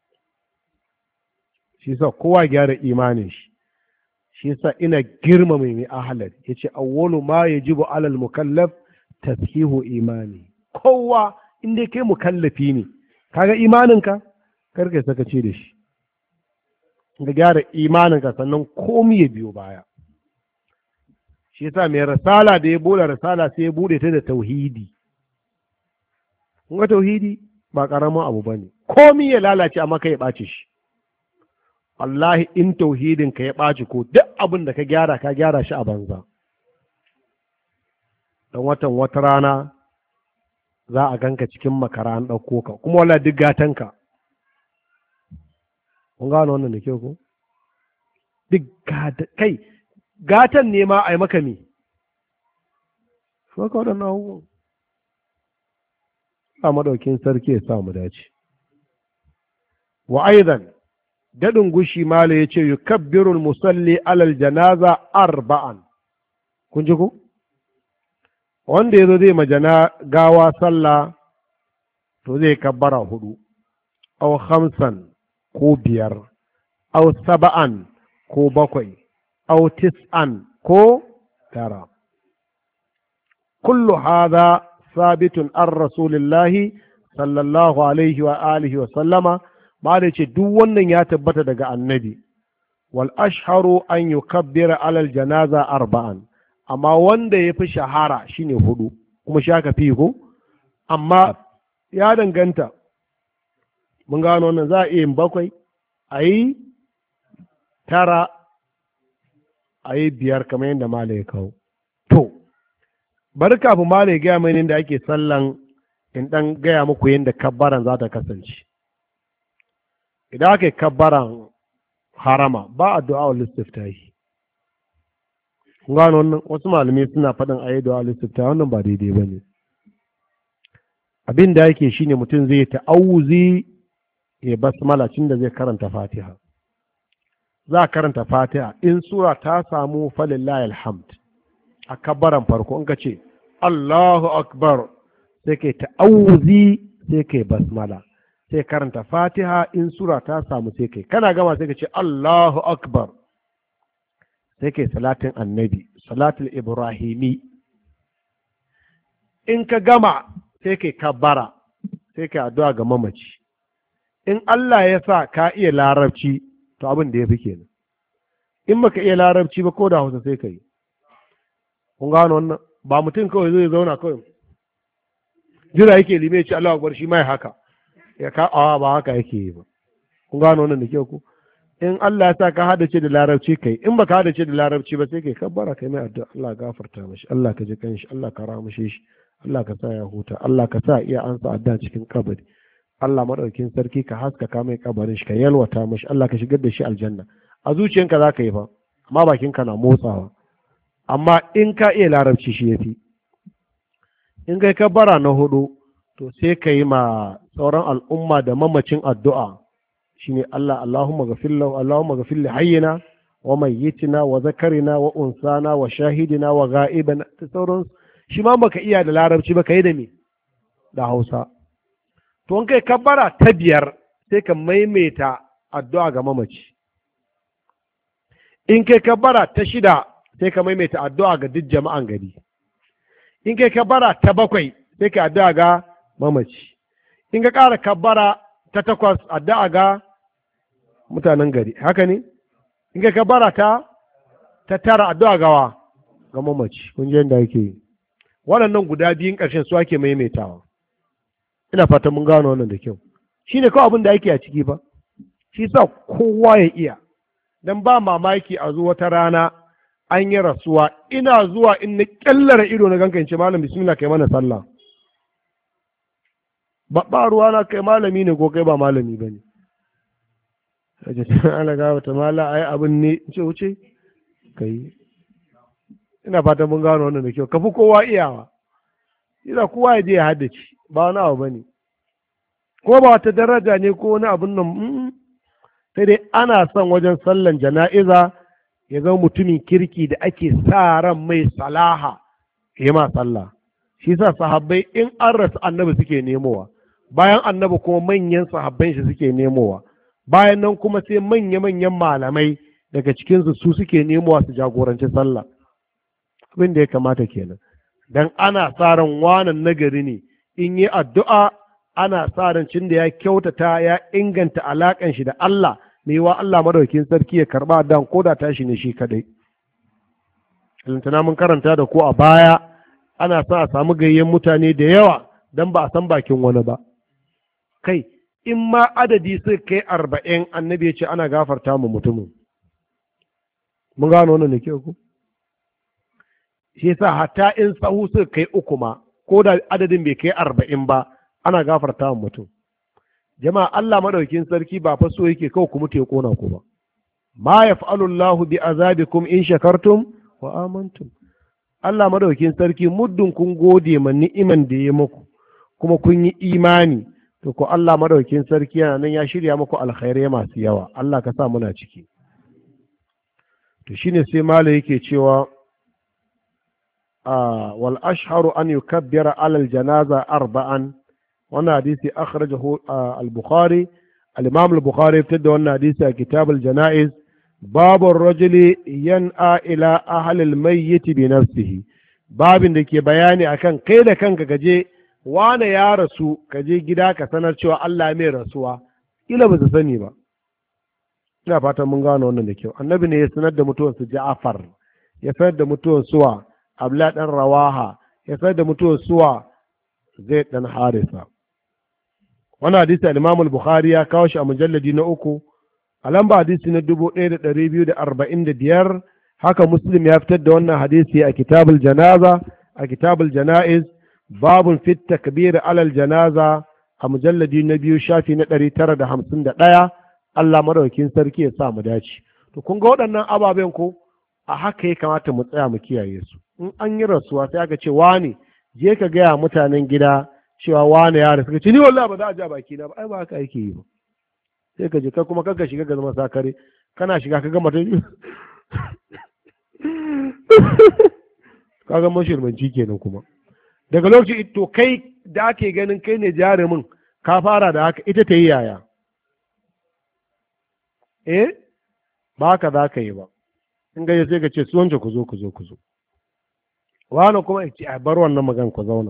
Speaker 1: Shi sa kowa gyara imanin shi. Shi sa ina girmama mai ahalar. Ya ce awwalu ma yajibu alal mukallaf tashihu imani. Kowa inda kai mukallafi ne, kaga imaninka kar kai sakaci da shi. Ga gyara imaninka sannan komi ya biyo baya. Shi yasa mai risala da ya bude risala sai ya bude ta da tauhidi. Kun ga tauhidi ba karamin abu bane. Komi ya lalace amma kai ya ɓace shi. Wallahi in tauhidin ka ya ɓaci ko duk abin da ka gyara ka gyara shi a banza. Dan watan wata rana za a ganka cikin makara an ɗauko ka, kuma wala duk gatanka. Kun gano wannan da kyau ko? Duk gata kai gatan ne ma a yi maka me? Maka waɗannan abubuwan. A maɗaukin sarki ya sa mu dace. Wa aidan daɗin gushi mala ya ce yukabbirul musalli alal janaza arba'an. Kun ji ku? Wanda ya zo zai majana gawa sallah to zai kabbara hudu, au hamsan ko biyar, au saba'an ko bakwai, au tis'an ko tara. Kullu hadha sabitun an rasulillahi sallallahu alaihi wa alihi wa sallama. Ma da ce duk wannan ya tabbata daga annabi. Wal ashharu an yukabbira alal janaza arba'an. Amma wanda ya fi shahara shine hudu, kuma shi aka fi ko? Amma ya danganta. Mun gano wannan za a iya yin bakwai, a yi tara, a yi biyar kamar yadda mala ya kawo. To, bari kafin mala ya gaya mai da ake sallan in ɗan gaya muku yadda kabbaran za ta kasance. Idan aka yi kabbaran harama ba a du'a wal istiftahi. Kun gano wannan wasu malamai suna faɗin ayi du'a wal istiftahi, wannan ba daidai ba ne. Abin da yake shine mutum zai ta'awuzi ya basmala cin da zai karanta Fatiha. Za a karanta Fatiha in sura ta samu falillahi alhamd a kabbaran farko in ka ce Allahu akbar sai kai ta'awuzi sai kai basmala. Sai karanta Fatiha in sura ta samu sai kai kana gama sai ka ce Allahu akbar sai kai salatin annabi salatul ibrahimi. In ka gama sai kai kabbara sai kai addu'a ga mamaci. In Allah ya sa ka iya larabci to abin da ya fi kenan. In baka iya larabci ba ko da Hausa sai kai. Kun gano wannan ba mutum kawai zai zauna kawai jira yake lime ce Allah akbar shi mai haka ya ka awa ba haka yake yi ba. Kun gano wannan da kyau ku? In Allah ya sa ka hadace da larabci kai, in baka hadace da larabci ba sai kai kabbara kai mai addu'a Allah gafarta mashi, Allah ka ji kanshi, Allah ka ramushe shi, Allah ka sa ya huta, Allah ka sa iya ansa addu'a cikin kabari, Allah madaukin sarki ka haskaka mai kabarin shi, ka yalwata mashi, Allah ka shigar da shi aljanna. A zuciyanka za ka yi fa, amma bakinka na motsawa. Amma in ka iya larabci shi yafi. In kai kabbara na hudu to sai ka yi ma sauran al'umma da mamacin addu'a. Shine Allah Allahumma ghafir lahu Allahumma ghafir li hayyina wa mayyitina wa zakarina wa unsana wa shahidina wa ghaibana ta sauran shi ma baka iya da larabci ba kai da me da Hausa. To in kai kabbara ta biyar sai ka maimaita addu'a ga mamaci. In kai kabbara ta shida sai ka maimaita addu'a ga duk jama'an gari. In kai kabbara ta bakwai sai ka addu'a ga mamaci. In ka ƙara kabbara ta takwas addu'a ga mutanen gari, haka ne? In ka kabbara ta ta tara addu'a gawa ga mamaci, kun ji yadda yake yi. Waɗannan guda biyun ƙarshen su ake maimaitawa. Ina fatan mun gano wannan da kyau. Shi ne kawai abin da ake a ciki ba. Shi sa kowa ya iya. Dan ba mamaki a zuwa wata rana an yi rasuwa, ina zuwa in na kyallara ido na ganka in ce malam bismillah kai mana sallah. Ba ba ruwa na kai malami ne ko kai ba malami ba ne. Kaje ta ala ga wata mala ai abin ne in ce wuce kai. Ina fatan mun gano wannan da kyau. Kafi kowa iyawa. Ina kowa ya je ya haddace ba wani abu bane. Ko ba wata daraja ne ko wani abun nan sai dai ana son wajen sallan jana'iza ya zama mutumin kirki da ake sa ran mai salaha ya ma sallah. Shi sa sahabbai in an rasu annabi suke nemowa, bayan annabi kuma manyan sahabban shi suke nemowa, bayan nan kuma sai manya-manyan malamai daga cikinsu su suke nemowa su jagoranci sallah. Abin da ya kamata kenan. Dan ana sa ran wanan nagari ne, in yi addu'a ana sa ran cin da ya kyautata ya inganta alaƙan shi da Allah, mai wa Allah madaukin sarki ya karba dan koda tashi ne shi kadai. Lantana mun karanta da ko a baya ana sa a samu gayyen mutane da yawa dan ba a san bakin wani ba. Kai in ma adadi sai kai arba'in annabi ya ce ana gafarta mu mutumin. Mun gano wannan ne ke ku? Shi yasa hatta in sahu sai kai uku ma ko da adadin bai kai arba'in ba ana gafarta mu mutum. Jama'a Allah madaukin sarki ba fa so yake kawai ku mutu ya kona ku ba. Ma yaf'alu Allahu bi azabikum in shakartum wa amantum. Allah madaukin sarki muddin kun gode ma ni'iman da ya muku kuma kun yi imani to ko Allah madaukin sarki yana nan ya shirya muku alkhairai masu yawa. Allah ka sa muna ciki. To shine sai mala yake cewa wal ashharu an yukabbira alal janaza arba'an. wannan hadisi akhrajahu al-bukhari al-imam al-bukhari fitar da wannan hadisi a kitab al-janaiz babu ar-rajuli yan'a ila ahli al-mayyit bi nafsihi, babin da ke bayani akan kai da kanka gaje wane ya rasu kaje gida ka sanar cewa Allah mai rasuwa ila ba su sani ba. Ina fatan mun gano wannan da kyau. Annabi ne ya sanar da mutuwar su Ja'far, ya sanar da mutuwar suwa Abdullah dan Rawaha, ya sanar da mutuwar suwa Zaid dan Harisa. Wannan hadisi al-Imam al-Bukhari ya kawo shi a mujalladi na uku a lamba hadisi na dubu ɗaya da ɗari biyu da arba'in da biyar. Haka Muslim ya fitar da wannan hadisi a kitabul janaza a kitabul janaiz babun fit takbir alal janaza a mujalladi na biyu shafi na ɗari tara da hamsin da ɗaya. Allah madaukakin sarki ya sa mu dace. To kun ga waɗannan ababen ko a haka ya kamata mu tsaya mu kiyaye su. In an yi rasuwa sai aka ce wani je ka gaya mutanen gida cewa wane ya rasu, ka ce ni wallahi ba za a ja baki na ba, ai ba haka yake yi ba. Sai ka je kai kuma kanka shiga ga zama sakare, kana shiga ka ga mutum kaga mashirmanci kenan kuma. Daga lokaci to kai da ake ganin kai ne jarumin ka fara da haka ita ta yi yaya? Eh ba haka za ka yi ba. In gaje sai ka ce su wance ku zo ku zo ku zo. Wani kuma ya ce a bar wannan magan ku zauna.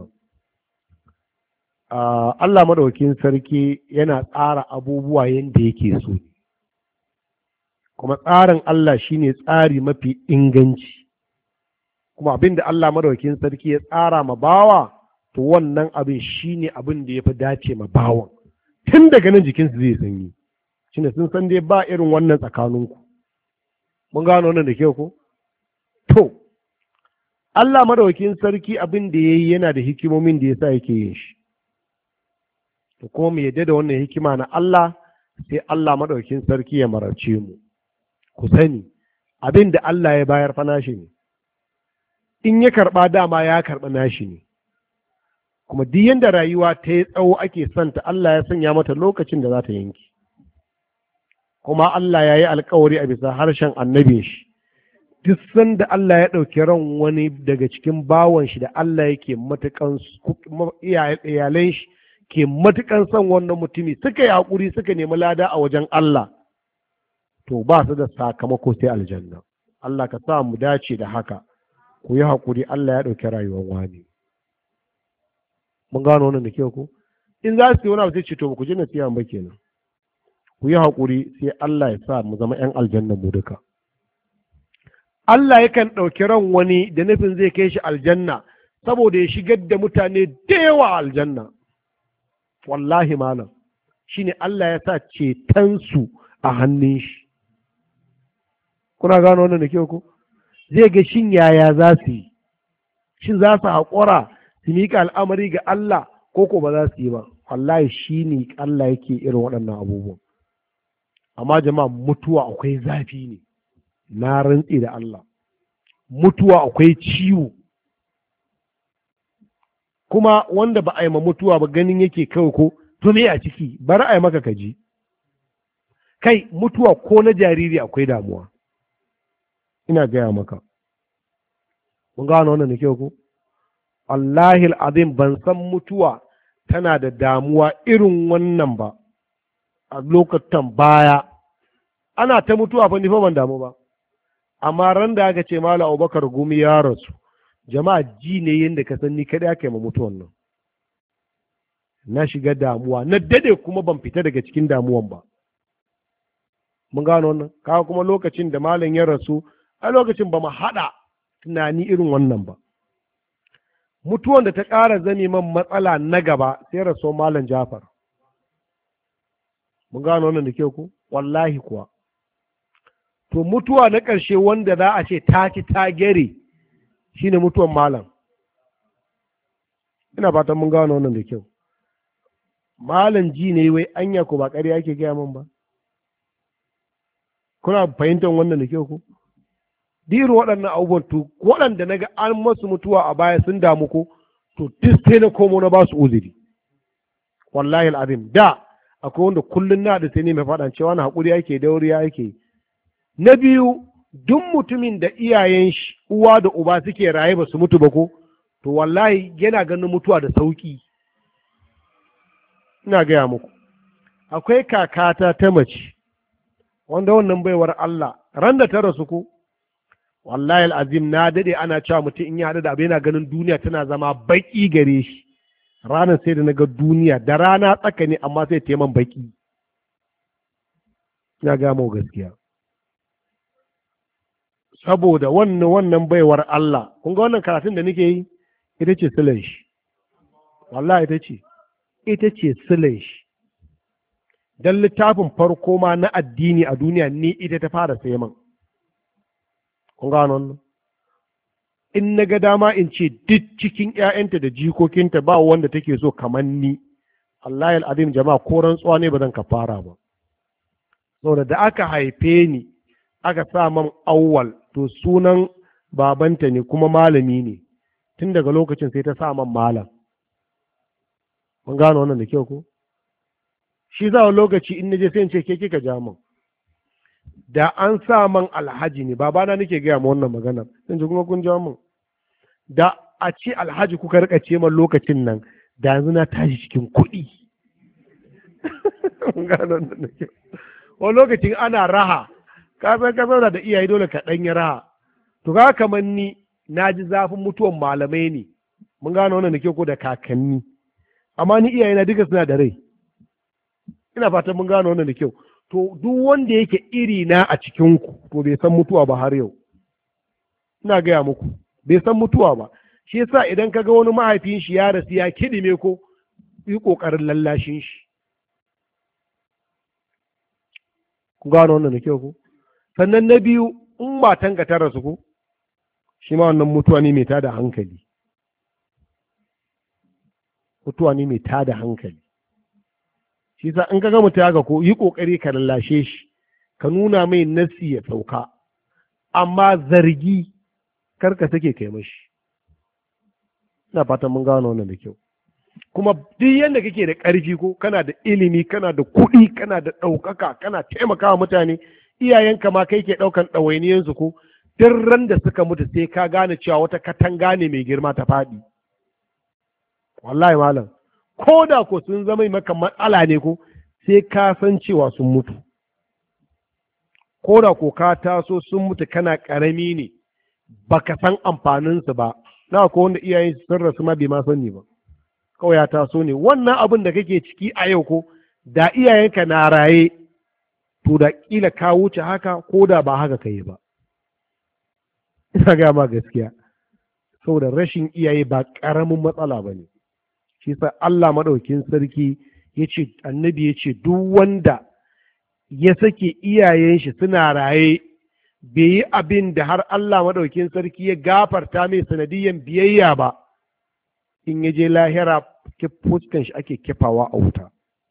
Speaker 1: Uh, Allah madaukin sarki yana tsara abubuwa yadda yake so, kuma tsarin Allah shine tsari mafi inganci. kuma abin da Allah madaukakin sarki ya tsara ma bawa to wannan abin shine abin da ya fi dace ma bawan tun daga nan jikinsu zai sanyi shine sun san dai ba irin wannan tsakaninku mun gano wannan da kyau ko to Allah madaukakin sarki abin da yayi yana da hikimomin da yasa yake yin shi to kuma mu yadda da wannan hikima na Allah sai Allah madaukakin sarki ya mararce mu ku sani abin da Allah ya bayar fa nashi ne in ya karba dama ya karba nashi ne kuma duk yanda rayuwa ta yi tsawo ake santa Allah ya sanya mata lokacin da za ta yanki kuma Allah ya yi alkawari a bisa harshen annabin shi duk sanda Allah ya ɗauki ran wani daga cikin bawan shi da Allah yake matukan iyalan shi ke matukan son wannan mutumi suka yi haƙuri suka nemi lada a wajen Allah to ba su da sakamako sai aljanna Allah ka sa mu dace da haka ku yi haƙuri Allah ya ɗauki rayuwar wani mun gano wannan da kyau ko in za su yi wani abu sai ce to ku ji nasiha ba kenan ku yi haƙuri sai Allah ya sa mu zama 'yan aljanna mu duka Allah yakan ɗauki ran wani da nufin zai kai shi aljanna saboda ya shigar da mutane da yawa aljanna wallahi malam shine Allah ya sa cetonsu a hannun shi kuna gano wannan da kyau ko zai ga shin yaya za su yi shin za su haƙura su miƙa al'amari ga Allah ko ko ba za su yi ba wallahi shine Allah yake irin waɗannan abubuwan amma jama'a mutuwa akwai zafi ne na rantsi da Allah mutuwa akwai ciwo kuma wanda ba a yi ma mutuwa ba ganin yake kawai ko to me a ciki bari a yi maka kaji kai mutuwa ko na jariri akwai damuwa ina gaya maka mun gano wannan da kyau ko Allahil azim ban san mutuwa tana da damuwa irin wannan ba a lokacin baya ana ta mutuwa fa ni fa ban damu ba amma ran da aka ce Malam Abubakar Gumi ya rasu jama'a ji ne yadda ka san ni kada aka yi ma mutuwan nan na shiga damuwa na dade kuma ban fita daga cikin damuwan ba mun gano wannan kawo kuma lokacin da malam ya rasu a lokacin ba mu haɗa tunani irin wannan ba mutuwan da ta ƙara zame man matsala na gaba sai rasu malam Jafar mun gano wannan da kyau ko wallahi kuwa to mutuwa na ƙarshe wanda za a ce ta ci ta gere shine mutuwan malam ina fatan mun gano wannan da kyau malam ji ne wai anya ko ba ƙarya ake gaya min ba kuna fahimtar wannan da kyau ko diru waɗannan abubuwan to waɗanda na ga an masu mutuwa a baya sun damu ko to duk sai na komo na ba su uzuri wallahi al'azim da akwai wanda kullun na da sai ne mai faɗan cewa na haƙuri yake dauriya yake na biyu duk mutumin da iyayen shi uwa da uba suke raye ba su mutu ba ko to wallahi yana ganin mutuwa da sauki ina gaya muku akwai kakata ta mace wanda wannan baiwar Allah ran da ta rasu ko wallahi al'azim na dade ana cewa mutum in ya haɗu da abu yana ganin duniya tana zama baki gare shi ranar sai da na ga duniya da rana tsaka ne amma sai taiman baki ina gaya mu gaskiya saboda wannan wannan baiwar Allah kun ga wannan karatun da nake yi ita ce silan shi wallahi ita ce ita ce silan shi dan littafin farko ma na addini a duniya ni ita ta fara sai man kun ga wannan in na ga dama in ce duk cikin ƴaƴanta da jikokinta ba wanda take so kamar ni wallahi al'azim jama'a ko rantsuwa ne ba zan kafara ba saboda da aka haife ni aka sa man awwal to sunan babanta ne kuma malami ne tun daga lokacin sai ta sa man malam mun gano wannan da kyau ko shi za a lokaci in naje sai in ce ke kika ja man da an sa man alhaji ne babana nake gaya ma wannan magana sun ji kuma kun ja man da a ce alhaji kuka rika ce man lokacin nan da yanzu na tashi cikin kuɗi mun gano wannan da kyau wani lokacin ana raha ka san ka zauna da iyaye dole ka ɗanyi raha to ga kamar ni na ji zafin mutuwan malamai ne mun gano wannan da kyau ko da kakanni amma ni iyaye na duka suna da rai ina fatan mun gano wannan da kyau to duk wanda yake iri na a cikin ku to bai san mutuwa ba har yau ina gaya muku bai san mutuwa ba. Shi yasa idan ka ga wani mahaifin shi ya rasu ya kidime ko yi kokarin lallashin shi. Ku gano wannan da kyau ko? Sannan na biyu, in matan ka ta rasu ko, shi ma wannan mutuwa ne mai tada hankali. Mutuwa ne mai tada hankali. Shi yasa in ka ga mutum haka ko yi kokari ka lallashe shi, ka nuna mai nasi ya sauka, amma zargi karka take kai mashi. Ina fatan mun gano wannan da kyau. Kuma duk yanda kake da ƙarfi ko kana da ilimi, kana da kuɗi, kana da ɗaukaka, kana taimakawa mutane, iyayenka ma kai ke ɗaukan ɗawainiyansu ko, duk ran da suka mutu sai ka gane cewa wata katanga ne mai girma ta faɗi. Wallahi malam, ko da ko sun zama maka matsala ne ko, sai ka san cewa sun mutu. Ko da ko ka taso sun mutu kana ƙarami ne, baka san amfaninsu ba, na ko wanda iyayen sun rasu ma bai ma sani ba, kawai ya taso ne. Wannan abin da kake ciki a yau ko, da iyayenka na raye, to da ƙila ka wuce haka ko da ba haka ka yi ba. Ina gaya ma gaskiya, saboda rashin iyaye ba ƙaramin matsala ba ne. Shi sa Allah maɗaukin sarki ya ce, annabi ya ce, duk wanda ya sake iyayen shi suna raye, bai yi abin da har Allah maɗaukin sarki ya gafarta mai sanadiyyan biyayya ba, in ya je lahira fuskan shi ake kifawa a wuta.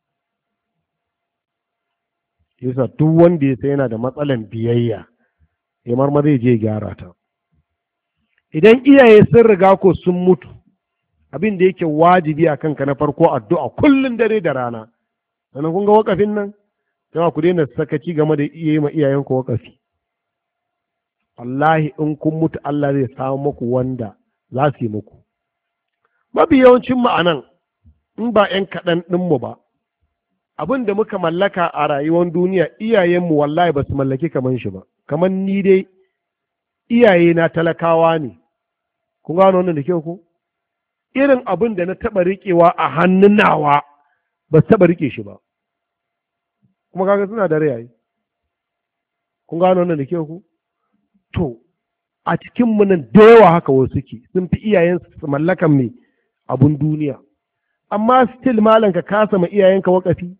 Speaker 1: Yasa duk wanda ya sai yana da matsalan biyayya, ya marma zai je gyara ta. Idan iyaye sun riga ko sun mutu, abin da yake wajibi a kanka na farko addu'a kullum dare da rana. Sannan kun ga wakafin nan, jama'a ku daina sakaci game da iya ma iyayenku wakafi. Wallahi in kun mutu Allah zai samu muku wanda za su yi muku. Mafi yawancin mu anan, in ba ‘yan kaɗan ɗinmu ba, abin da muka mallaka a rayuwar duniya iyayenmu wallahi ba su mallaki kaman shi ba. Kamar ni dai iyaye na talakawa ne. Kun gano wannan da kyau ko? Irin abin da na taɓa riƙewa a hannun nawa ba su taɓa riƙe shi ba. Kuma kaga suna da rayayi. Kun gano wannan da kyau ko? To, a cikin mu nan da yawa haka wasu suke, sun fi iyayensu su mallakan mai abun duniya. Amma still malam ka kasa ma iyayenka wakafi.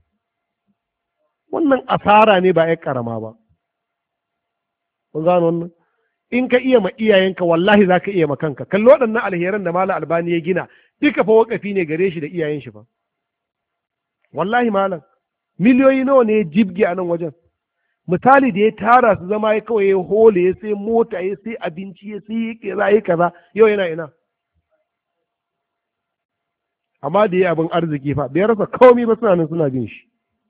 Speaker 1: Wannan asara ne ba ya karama ba. Kun gano wannan? In ka iya ma iyayenka wallahi za ka iya ma kanka. Kalli waɗannan alheran da malam Albani ya gina, duka fa wakafi ne gare shi da iyayen shi fa. Wallahi malam, miliyoyi nawa ne ya jibge a nan wajen. Misali da ya tara su zama ya kawai ya hole, ya sai mota, ya sai abinci, ya sai kaza, ya kaza, yau yana ina. Amma da ya abin arziki fa, bai rasa komai ba, suna nan suna bin shi.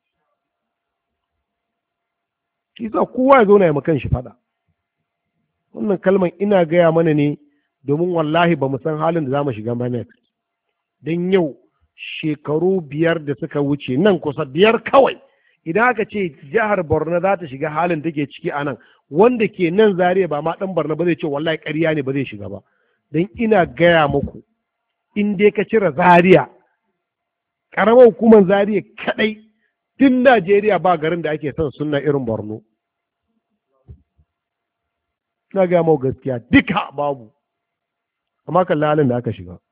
Speaker 1: Shi sa kowa ya zauna ya makan shi fada. Wannan kalman ina gaya mana ne domin wallahi ba mu san halin da za mu shiga mana. Don yau shekaru biyar da suka wuce, nan kusa biyar kawai, idan aka ce jihar Borno za ta shiga halin da ke ciki a nan, wanda ke nan Zariya ba ma ɗan Borno ba zai ce wallahi ƙarya ne ba zai shiga ba. Don ina gaya muku, in dai ka cire Zariya, ƙaramar hukumar Zariya kaɗai, tun Najeriya ba garin da ake son sunna irin Borno. Na gaya mau gaskiya duka babu, amma kan halin da aka shiga.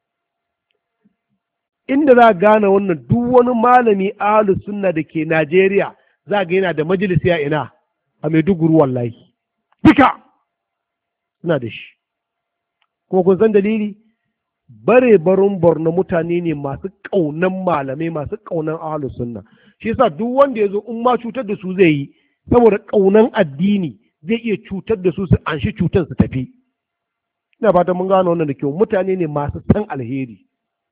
Speaker 1: Inda za a gane wannan, duk wani malami ahlus sunna da ke Najeriya za ga yana da majalisi a ina, a Maiduguri wallahi. Duka suna da shi. Kuma kun san dalili? Bare barin Borno mutane ne masu ƙaunan malamai, masu ƙaunan ahlus sunna. Shi yasa duk wanda ya zo in ma cutar da su zai yi, saboda ƙaunan addini zai iya cutar da su su anshi cutar su tafi. Ina fatan mun gano wannan da kyau. Mutane ne masu san alheri.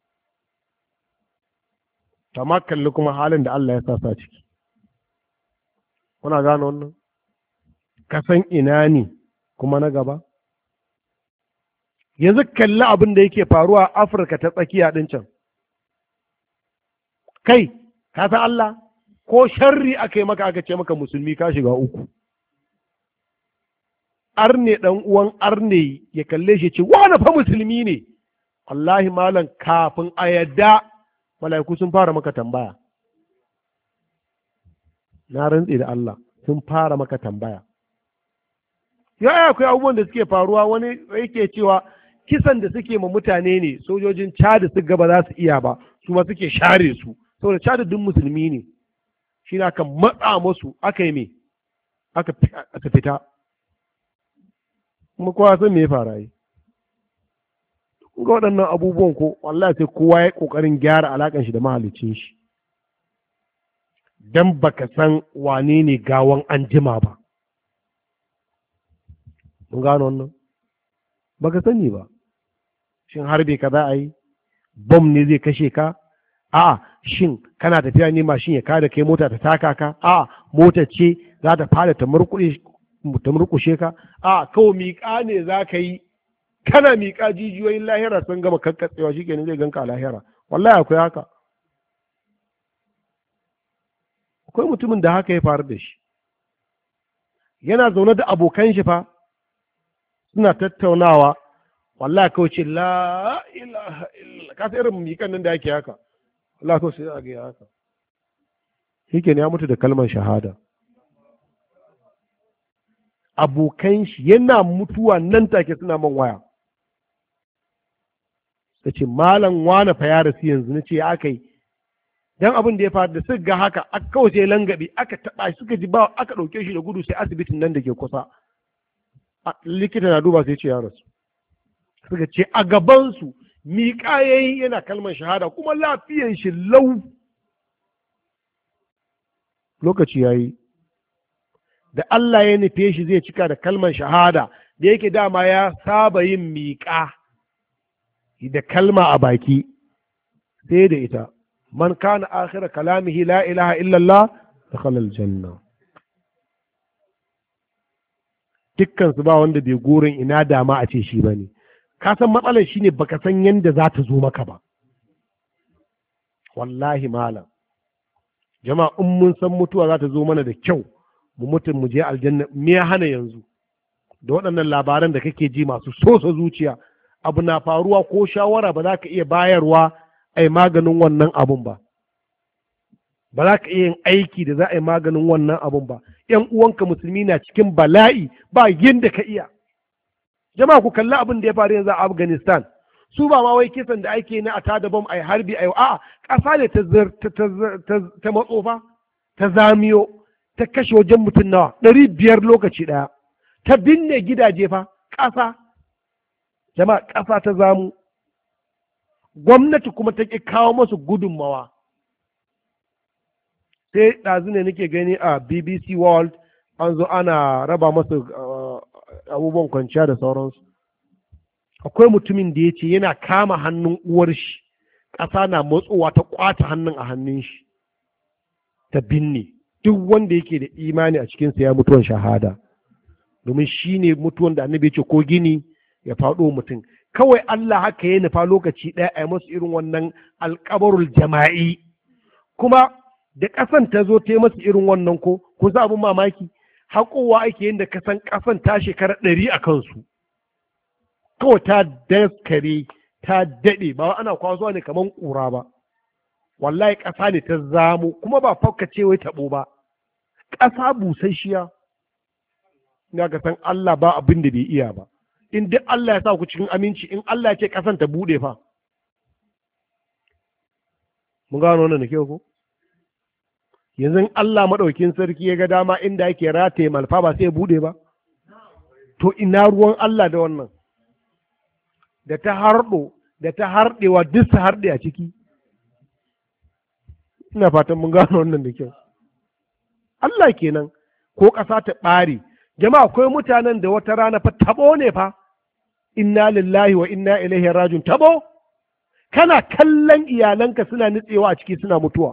Speaker 1: Amma kalli kuma halin da Allah ya sa sa ciki. Kuna gano wannan? Ka san ina ne kuma na gaba? Yanzu kalli abin da yake faruwa a Afirka ta tsakiya ɗin can. Kai, ka san Allah? Ko sharri aka yi maka aka ce maka musulmi ka shiga uku. Arne ɗan uwan arne ya kalle shi ce, wani fa musulmi ne. Wallahi malam kafin a yadda mala'iku sun fara maka tambaya. Na rantse da Allah sun fara maka tambaya. ya akwai abubuwan da suke faruwa, wani yake cewa kisan da suke ma mutane ne sojojin Chad su gaba za su iya ba, su ma suke share su, saboda Chad duk musulmi ne, shi ne aka matsa musu aka yi me aka fita, kuma kowa san me ya fara yi. Ga waɗannan abubuwan ko wallahi sai kowa ya ƙoƙarin gyara alaƙan shi da mahalicin shi, dan baka san wane ne gawan anjima ba. Mun gano wannan? Baka sani ba. Shin harbe ka za a yi? Bom ne zai kashe ka? A'a, shin kana tafiya ne mashin ya kada kai mota ta taka ka? A'a, mota ce za ta fara ta murƙushe ka? A'a, kawai miƙa ne za ka yi, kana miƙa jijiyoyin lahira sun gama kakkatsewa, shi kenan zai ganka a lahira. Wallahi akwai haka. Akwai mutumin da haka ya faru da shi. Yana zaune da abokan shi fa, suna tattaunawa, wallahi kawai ce la ilaha illa, ka sai irin miƙan nan da yake haka, wallahi kawai sai a ga haka, shi kenan ya mutu da kalmar shahada. Abokan shi yana mutuwa nan take suna man waya, ta ce malam wane fa ya rasu yanzu. Na ce ya aka yi, dan abin da ya faru da suka ga haka aka kawai sai langabe aka taɓa suka ji ba, aka ɗauke shi da gudu sai asibitin nan da ke kusa, likita na duba sai ce ya rasu. Suka ce a gabansu miƙa yayi yana kalmar shahada kuma lafiyan shi lau. Lokaci yayi da Allah ya nufe shi zai cika da kalmar shahada, da yake dama ya saba yin miƙa da kalma a baki, sai da ita man kana akhira kalamihi la ilaha illallah dakhala aljanna. Dukkan su ba wanda bai gurin ina dama a ce shi bane. Ka san matsalar shine baka san yanda za ta zo maka ba. Wallahi malam, jama'a in mun san mutuwa za ta zo mana da kyau, mu mutum mu je aljanna, me ya hana yanzu? Da waɗannan labaran da kake ji masu sosa zuciya, abu na faruwa ko shawara ba za ka iya bayarwa a yi maganin wannan abun ba, ba za ka iya yin aiki da za a yi maganin wannan abun ba. ‘Yan uwanka musulmi na cikin bala'i ba yadda ka iya. Jama'a ku kalli abin da ya faru yanzu a Afghanistan, su ba ma wai kisan da ake na a tada bom a yi harbi a yi, a'a ƙasa ne ta matso fa, ta zamiyo, ta kashe wajen mutum nawa ɗari biyar lokaci ɗaya, ta binne gidaje fa, ƙasa. Jama'a ƙasa ta zamu, gwamnati kuma ta ƙi kawo masu gudunmawa. Sai ɗazu ne nake gani a B B C World an zo ana raba masu abubuwan kwanciya da sauransu. Akwai mutumin da ya ce yana kama hannun uwar shi, ƙasa na matsowa ta ƙwata hannun a hannun shi, ta binne. Duk wanda yake da imani a cikinsa ya mutuwan shahada, domin shi ne mutuwan da annabi ya ce ko gini ya faɗo mutum. Kawai Allah haka ya nufa lokaci ɗaya a yi masu irin wannan alƙabarul jama'i, kuma da ƙasan ta zo ta yi masu irin wannan ko kun sa abin mamaki, haƙowa ake yin da kasan ƙasan ta shekara ɗari a kansu, kawai ta daskare ta daɗe, ba ana kwazuwa ne kamar ƙura ba. Wallahi ƙasa ne ta zamo, kuma ba fauka ce wai taɓo ba, ƙasa busasshiya. Ina ga san Allah ba abin da bai iya ba. In duk Allah ya sa ku cikin aminci, in Allah ya ce ƙasan ta buɗe fa. Mun gano wannan da kyau ko? Yanzu Allah maɗaukin sarki ya ga dama inda yake rataye malfa ba sai ya buɗe ba? To ina ruwan Allah da wannan? Da ta harɗo, da ta harɗewa duk su harɗe a ciki. Ina fatan mun gano wannan da kyau. Allah kenan, ko ƙasa ta ɓare. Jama'a akwai mutanen da wata rana fa tabo ne fa, inna lillahi wa inna ilaihi rajiun, tabo. Kana kallon iyalanka suna nutsewa a ciki suna mutuwa.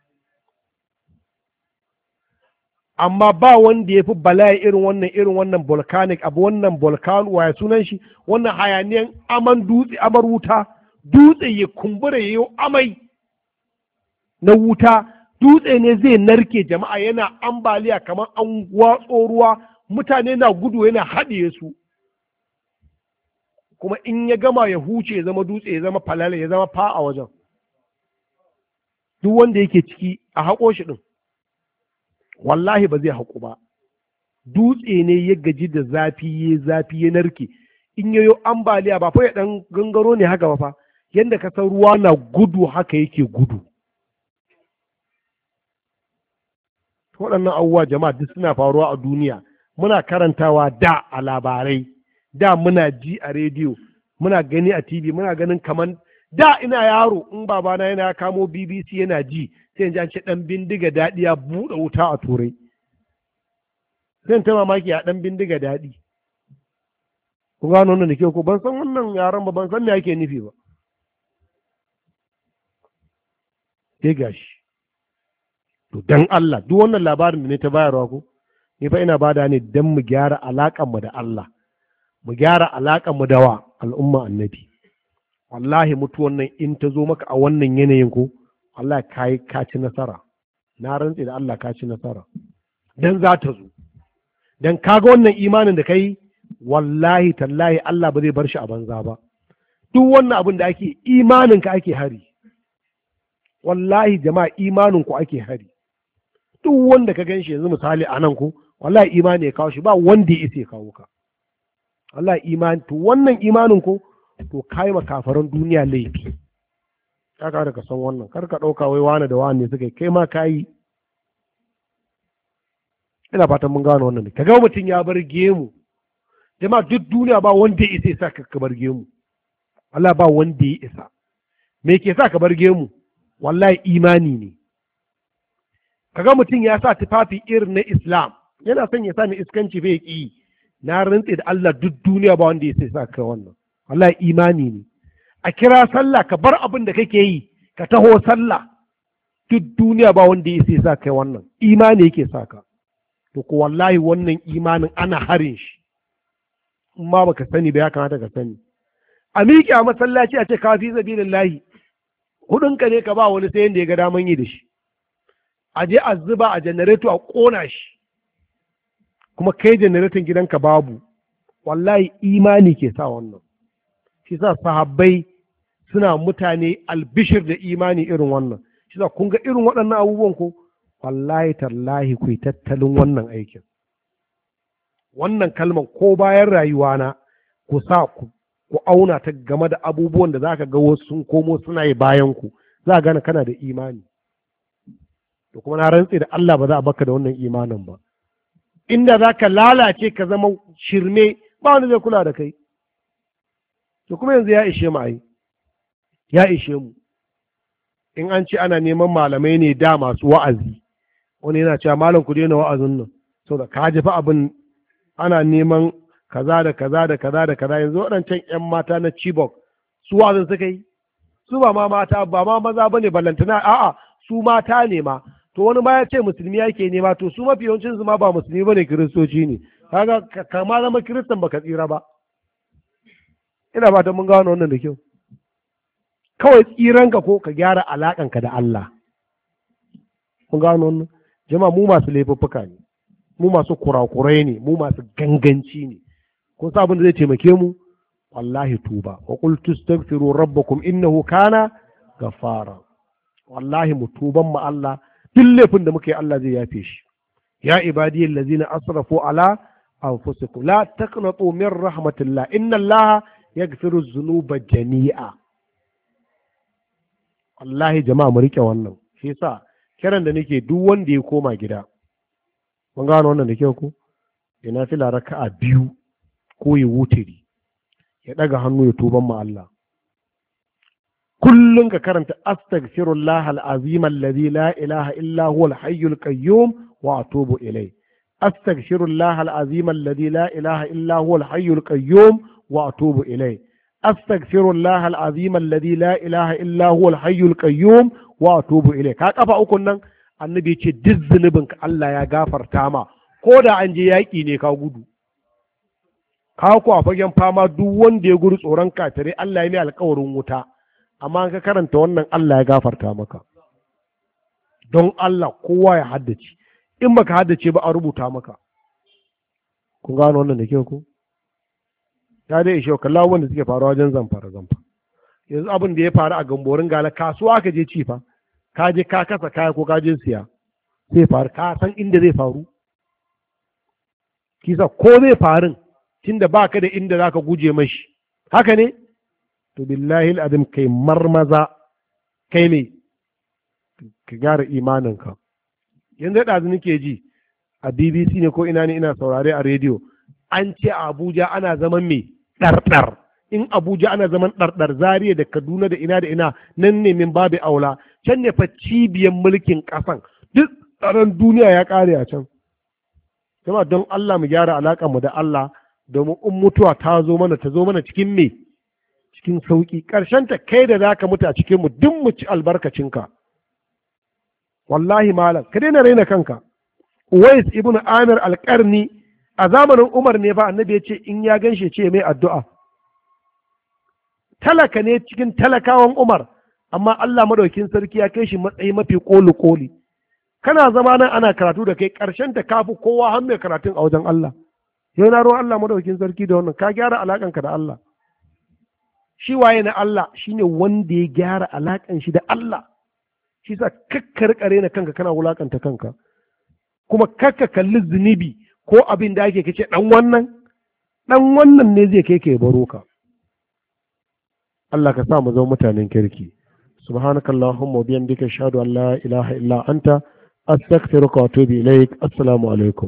Speaker 1: Amma ba wanda ya fi bala'i irin wannan irin wannan volcanic abu, wannan volcano waya sunan shi, wannan hayaniyan aman dutse, amar wuta, dutse ya kumbura ya yi amai na wuta, dutse ne zai narke jama'a, yana ambaliya kamar an watso ruwa, mutane na gudu yana haɗiye su, kuma in ya gama ya huce ya zama dutse ya zama falala ya zama fa a wajen. Duk wanda yake ciki a haƙo shi ɗin, wallahi ba zai haƙo ba, dutse ne ya gaji da zafi ya zafi ya narke, in yayo ambaliya ba fa ya dan gangaro ne haka ba fa, yanda ka san ruwa na gudu haka yake gudu. Waɗannan abubuwa jama'a duk suna faruwa a duniya, muna karantawa da a labarai, da muna ji a rediyo, muna gani a T V, muna ganin kaman da ina yaro in babana yana kamo B B C yana ji, sai in ji an ce ɗan bindiga daɗi ya buɗe wuta a Turai. Zan ta mamaki a ɗan bindiga daɗi. Ku gano wannan da ke ko ban san wannan yaran ba, ban san me ake nufi ba. Sai gashi. To dan Allah duk wannan labarin da ne ta bayarwa ko, ni fa ina bada ne dan mu gyara alaƙan mu da Allah, mu gyara alaƙan mu da wa al'umma annabi. Wallahi mutuwan nan in ta zo maka a wannan yanayin ko, Allah kai ka ci nasara. Na rantse da Allah ka ci nasara. Dan za ta zo. Dan kaga wannan imanin da kai, wallahi tallahi Allah ba zai bar shi a banza ba. Duk wannan abin da ake imanin ka ake hari. Wallahi jama'a imanin ku ake hari. Duk wanda ka gan shi yanzu misali a nan ko, wallahi imani ya kawo shi, ba wanda ya isa ya kawo ka. Wallahi imani, to wannan imanin ko, to kai ma kafaran duniya laifi. Ka ka da ka san wannan, kar ka ɗauka wai wani da wani suka yi, kai ma ka yi. Ina fatan mun gano wannan ne. Ka ga mutum ya bar gemu, jama'a duk duniya ba wanda ya isa ya sa ka bar gemu. Allah ba wanda ya isa. Me ke sa ka bar gemu? Wallahi imani ne. Kaga mutum ya sa tufafi irin na Islam, yana son ya sa ni iskanci bai ki, na rantse da Allah duk duniya ba wanda ya sai sa ka wannan. Wallahi imani ne. A kira sallah ka bar abin da kake yi, ka taho sallah, duk duniya ba wanda ya sai sa ka wannan. Imani yake sa ka. To ko wallahi wannan imanin ana harin shi. In ma baka sani ba ya kamata ka sani. A miƙe a masallaci a ce ka fi sabilillahi. Hudunka ne ka ba wani sai yanda ya ga daman yi da shi. A je a zuba a janareto a ƙona shi, kuma kai janareton gidanka babu. Wallahi imani ke sa wannan. Shi sa sahabbai suna mutane albishir da imani irin wannan. Shi sa kun ga irin waɗannan abubuwan ko, wallahi tallahi ku yi tattalin wannan aikin. Wannan kalman ko bayan rayuwana ku sa ku ku auna ta game da abubuwan da za ka ga wasu sun komo suna yi bayan ku, za a gane kana da imani. To kuma na rantse da Allah ba za a baka da wannan imanin ba. Inda za ka lalace ka zama shirme, ba wani zai kula da kai. To kuma yanzu ya ishe mu ai, ya ishe mu. In an ce ana neman malamai ne da masu wa'azi, wani yana cewa malam ku daina wa'azin nan, saboda ka ji fa abin ana neman kaza da kaza da kaza da kaza. Yanzu waɗancan 'yan mata na Chibok su wazin suka yi, su ba ma mata ba ma maza ba ne ballantana, a'a su mata ne ma. To wani ma ya ce musulmi yake nema, to su mafi yawancin su ma ba musulmi ba ne, kiristoci ne. Kaga kama zama kiristan baka tsira ba. Ina fatan mun gano wannan da kyau. Kawai tsiranka ko ka gyara alaƙanka da Allah. Mun gano wannan. Jama'a mu masu laifuffuka ne, mu masu kurakurai ne, mu masu ganganci ne. Kun sa abin da zai taimake mu? Wallahi tuba. Wa qul tastaghfiru rabbakum innahu kana ghaffara. Wallahi mu tuban mu Allah, duk laifin da muka yi Allah zai yafe shi. Ya ibadiyal ladzina asrafu ala anfusikum la taqnatu min rahmatillah inna Allaha yaghfiru dhunuba jami'a. Wallahi jama'a mu rike wannan. Shi yasa kiran da nake duk wanda ya koma gida, mun gano wannan da kyau ko, ina fila raka'a biyu ko ya wutiri, ya daga hannu ya tuban ma Allah. Kullum ka karanta astaghfirullah al-azim alladhi la ilaha illa huwa al-hayyul qayyum wa atubu ilayh. Astaghfirullah al-azim alladhi la ilaha illa huwa al-hayyul qayyum wa atubu ilayh. Astaghfirullah al-azim alladhi la ilaha illa huwa al-hayyul qayyum wa atubu ilayh. Ka kafa ukun nan annabi ce duk zunubin ka Allah ya gafarta ma, ko da an je yaƙi ne ka gudu. Ka ku a fagen fama duk wanda ya gudu tsoron kafirai Allah ya mai alƙawarin wuta, amma ka karanta wannan Allah ya gafarta maka. Don Allah kowa ya haddace, in baka haddace ba a rubuta maka. Kun gano wannan da ke ku? Ya dai ishe kalla wanda suke faruwa wajen zamfara zamfara. Yanzu abin da ya faru a gamborin gala, kasuwa ka je ci fa, ka je ka kasa kaya ko ka je siya, sai faru, ka san inda zai faru. kisa ko zai farin tunda baka da inda zaka guje mashi haka ne to billahi al'adim kai marmaza kai ne ka gyara imaninka. Yanzu ɗazu nake ji a B B C ne ko ina ne ina saurare a rediyo an ce a Abuja ana zaman me ɗarɗar. In Abuja ana zaman ɗarɗar, Zaria da Kaduna da ina da ina nan ne min babu aula, can ne fa cibiyar mulkin ƙasan, duk tsaron duniya ya ƙare a can. Jama'a don Allah mu gyara alaƙar mu da Allah, domin in mutuwa ta zo mana ta zo mana cikin me cikin sauƙi. Ta kai da za ka mutu a cikin mu duk mu ci albarkacinka. Wallahi malam ka daina raina kanka. Uwais ibn Amir al-Qarni a zamanin Umar ne fa annabi ya ce in ya ganshe ce mai addu'a. Talaka ne cikin talakawan Umar, amma Allah madaukin sarki ya kai shi matsayi mafi koli koli. Kana zama nan ana karatu da kai ƙarshen ta kafi kowa har mai karatun a wajen Allah. Yau na ruwan Allah madaukin sarki da wannan ka gyara alaƙanka da Allah. Shi waye na Allah shine wanda ya gyara alaƙan shi da Allah. Shi sa kakkar kare na kanka kana wulakanta kanka. Kuma kakka kalli zunubi ko abin da ake kace dan wannan dan wannan ne zai kai ka baro ka. Allah ka sa mu zama mutanen kirki. Subhanakallahumma wa bihamdika ashhadu an la ilaha illa anta astaghfiruka wa atubu ilaik. Assalamu alaikum.